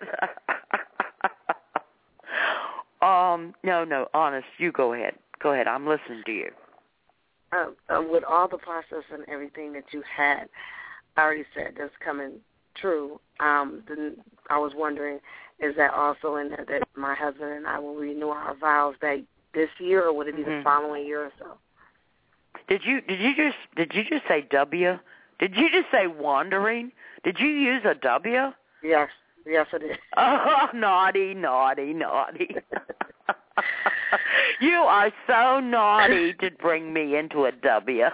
S3: um, no, no, honest, you go ahead. Go ahead. I'm listening to you.
S15: Um, um, with all the process and everything that you had, I already said that's coming true. Um, then I was wondering, is that also in there that my husband and I will renew our vows that this year, or would it be
S3: mm-hmm.
S15: the following year or so?
S3: Did you did you just did you just say W? Did you just say wandering? Did you use a W?
S15: Yes, yes, it is.
S3: Oh, naughty, naughty, naughty. You are so naughty to bring me into a W.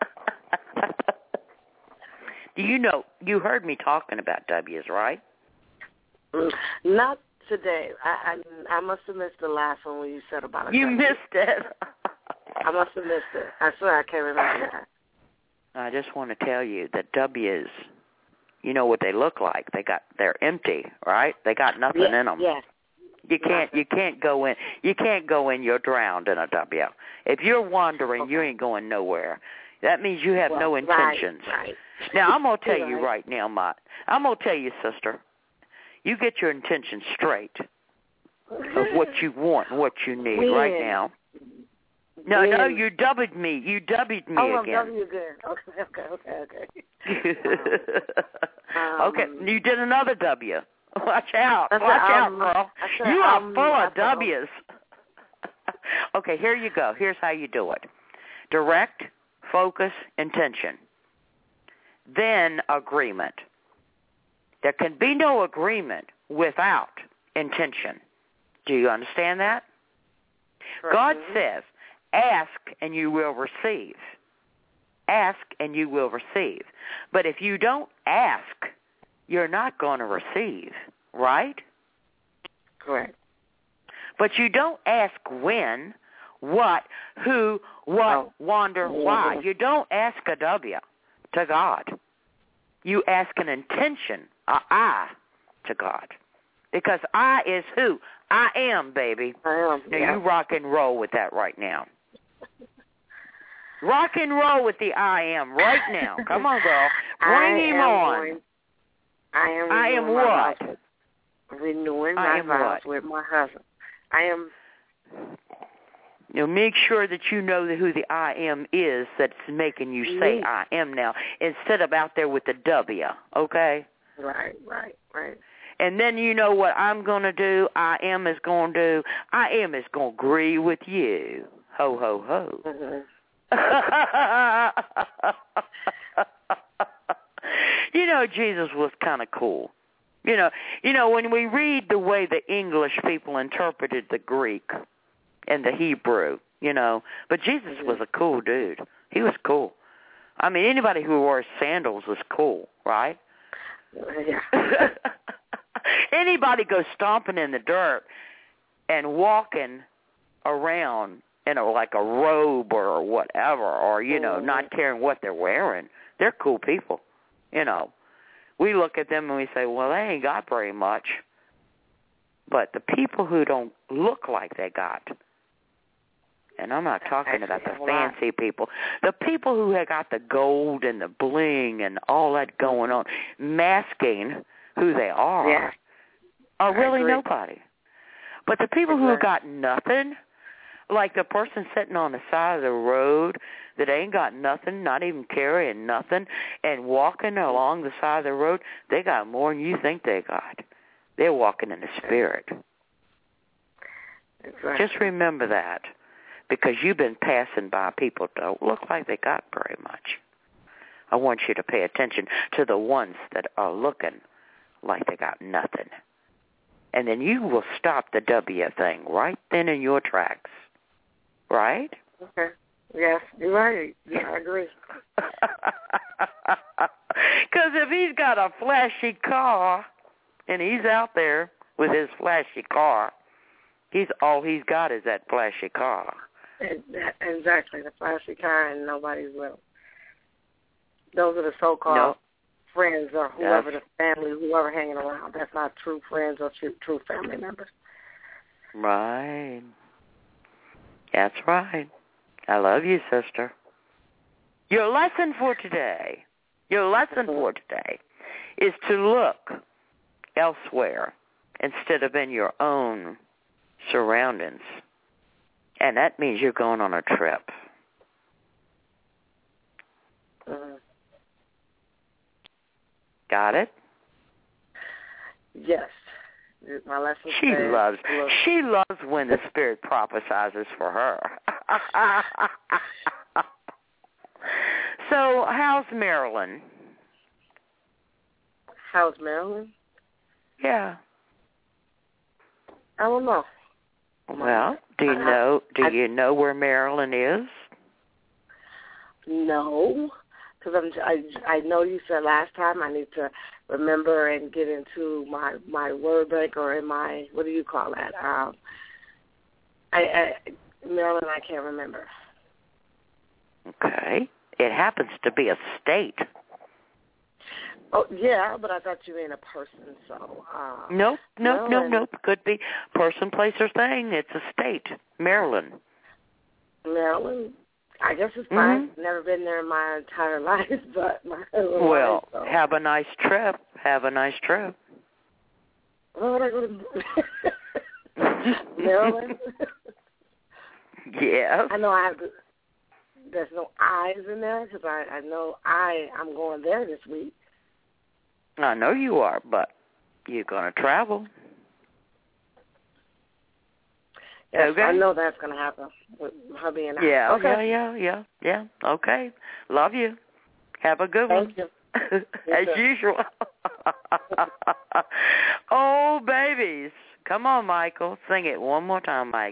S3: Do you know, you heard me talking about W's, right?
S15: Mm, not today. I, I I must have missed the last one when you said about it.
S3: You missed it.
S15: I must have missed it. I swear I can't remember that.
S3: I just want to tell you that W's, you know what they look like. They got, they're empty, right? They got nothing
S15: yeah,
S3: in them.
S15: Yeah.
S3: You can't, you can't go in. You can't go in. You're drowned in a W. If you're wandering, okay. You ain't going nowhere. That means you have
S15: well,
S3: no intentions.
S15: Right, right.
S3: Now I'm gonna tell
S15: right.
S3: you right now, my, I'm gonna tell you, sister. You get your intentions straight of what you want and what you need
S15: when?
S3: right now. No,
S15: when?
S3: no, you dubbed me. You dubbed me
S15: oh,
S3: again.
S15: Oh, I'm dubbing you again. Okay, okay, okay,
S3: okay.
S15: um,
S3: okay, you did another W. Watch out.
S15: Said,
S3: Watch
S15: um,
S3: out, girl.
S15: Said,
S3: you are
S15: um,
S3: full of
S15: said,
S3: W's. Okay, here you go. Here's how you do it. Direct, focus, intention. Then agreement. There can be no agreement without intention. Do you understand that?
S15: Correct.
S3: God says, ask and you will receive. Ask and you will receive. But if you don't ask, you're not going to receive, right?
S15: Correct.
S3: But you don't ask when, what, who, what,
S15: oh.
S3: wonder, why. You don't ask a W to God. You ask an intention, a I, to God. Because I is who? I am, baby.
S15: I am.
S3: Now
S15: yeah.
S3: you rock and roll with that right now. Rock and roll with the I am right now. Come on, girl. Bring
S15: I
S3: him
S15: am
S3: on.
S15: Going, I am.
S3: I am
S15: what?
S3: what?
S15: Renewing
S3: I
S15: my
S3: am
S15: vows
S3: what?
S15: with my husband. I am.
S3: You know, make sure that you know who the I am is that's making you say
S15: Me.
S3: I am now, instead of out there with the W, okay?
S15: Right, right, right.
S3: And then you know what I'm going to do, I am is going to do, I am is going to agree with you. Ho, ho, ho.
S15: Mm-hmm.
S3: You know, Jesus was kind of cool. You know, you know, when we read the way the English people interpreted the Greek and the Hebrew, you know, but Jesus
S15: mm-hmm.
S3: was a cool dude. He was cool. I mean, anybody who wore sandals was cool, right?
S15: Yeah.
S3: Anybody goes stomping in the dirt and walking around in a, like a robe or whatever, or, you know, mm-hmm. not caring what they're wearing, they're cool people, you know. We look at them and we say, well, they ain't got very much. But the people who don't look like they got, and I'm not talking about the fancy people, the people who have got the gold and the bling and all that going on, masking who they are,
S15: yeah.
S3: are really nobody. But the people who have got nothing, like the person sitting on the side of the road that ain't got nothing, not even carrying nothing, and walking along the side of the road, they got more than you think they got. They're walking in the Spirit.
S15: Exactly.
S3: Just remember that, because you've been passing by people that don't look like they got very much. I want you to pay attention to the ones that are looking like they got nothing. And then you will stop the W thing right then in your tracks. Right?
S15: Okay. Yes, you're right. Yeah, I agree.
S3: Because if he's got a flashy car and he's out there with his flashy car, he's all he's got is that flashy car.
S15: Exactly, the flashy car and nobody's with him. Those are the so-called
S3: nope.
S15: friends or whoever
S3: That's,
S15: the family, whoever hanging around. That's not true friends or true, true family members.
S3: Right. That's right. I love you, sister. Your lesson for today, your lesson for today is to look elsewhere instead of in your own surroundings. And that means you're going on a trip.
S15: Mm-hmm.
S3: Got it?
S15: Yes. My lesson
S3: She
S15: says,
S3: loves
S15: look.
S3: she loves when the Spirit prophesizes for her. So, how's Marilyn?
S15: How's Marilyn?
S3: Yeah.
S15: I don't know.
S3: Well, do you
S15: I,
S3: know do
S15: I,
S3: you know where Marilyn is?
S15: No, because I'm. I, I know you said last time I need to remember and get into my my word bank or in my, what do you call that? Um, I, I Maryland, I can't remember.
S3: Okay, it happens to be a state.
S15: Oh yeah, but I thought you meant a person. So uh,
S3: nope, nope,
S15: Maryland,
S3: nope, nope. Could be person, place, or thing. It's a state, Maryland.
S15: Maryland. I guess it's fine.
S3: Mm-hmm.
S15: Never been there in my entire life, but my
S3: well,
S15: life, so.
S3: have a nice trip. Have a nice trip.
S15: Where would I go to Maryland?
S3: Yes.
S15: I know I have to. There's no I's in there because I, I know I I'm going there this week.
S3: I know you are, but you're going to travel.
S15: Yes,
S3: okay.
S15: I know that's going to happen with her being out.
S3: Yeah,
S15: okay.
S3: yeah, yeah, yeah, yeah. Okay. Love you. Have a good
S15: Thank
S3: one.
S15: You.
S3: As usual. Oh, babies. Come on, Michael. Sing it one more time, Mike.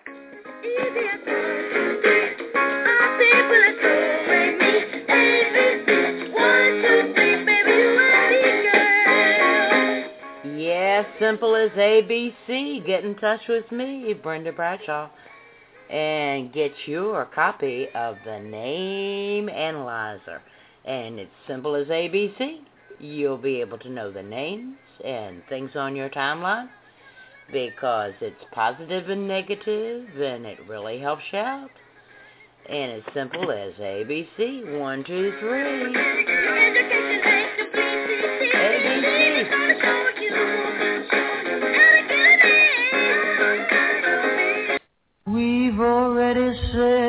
S6: Yeah, simple as A B C. Get in touch with me, Brenda Bradshaw, and get your copy of the Name Analyzer. And it's simple as A B C. You'll be able to know the names and things on your timeline because it's positive and negative, and it really helps you out. And it's simple as A B C. One, two, three. A B C.
S2: We've already said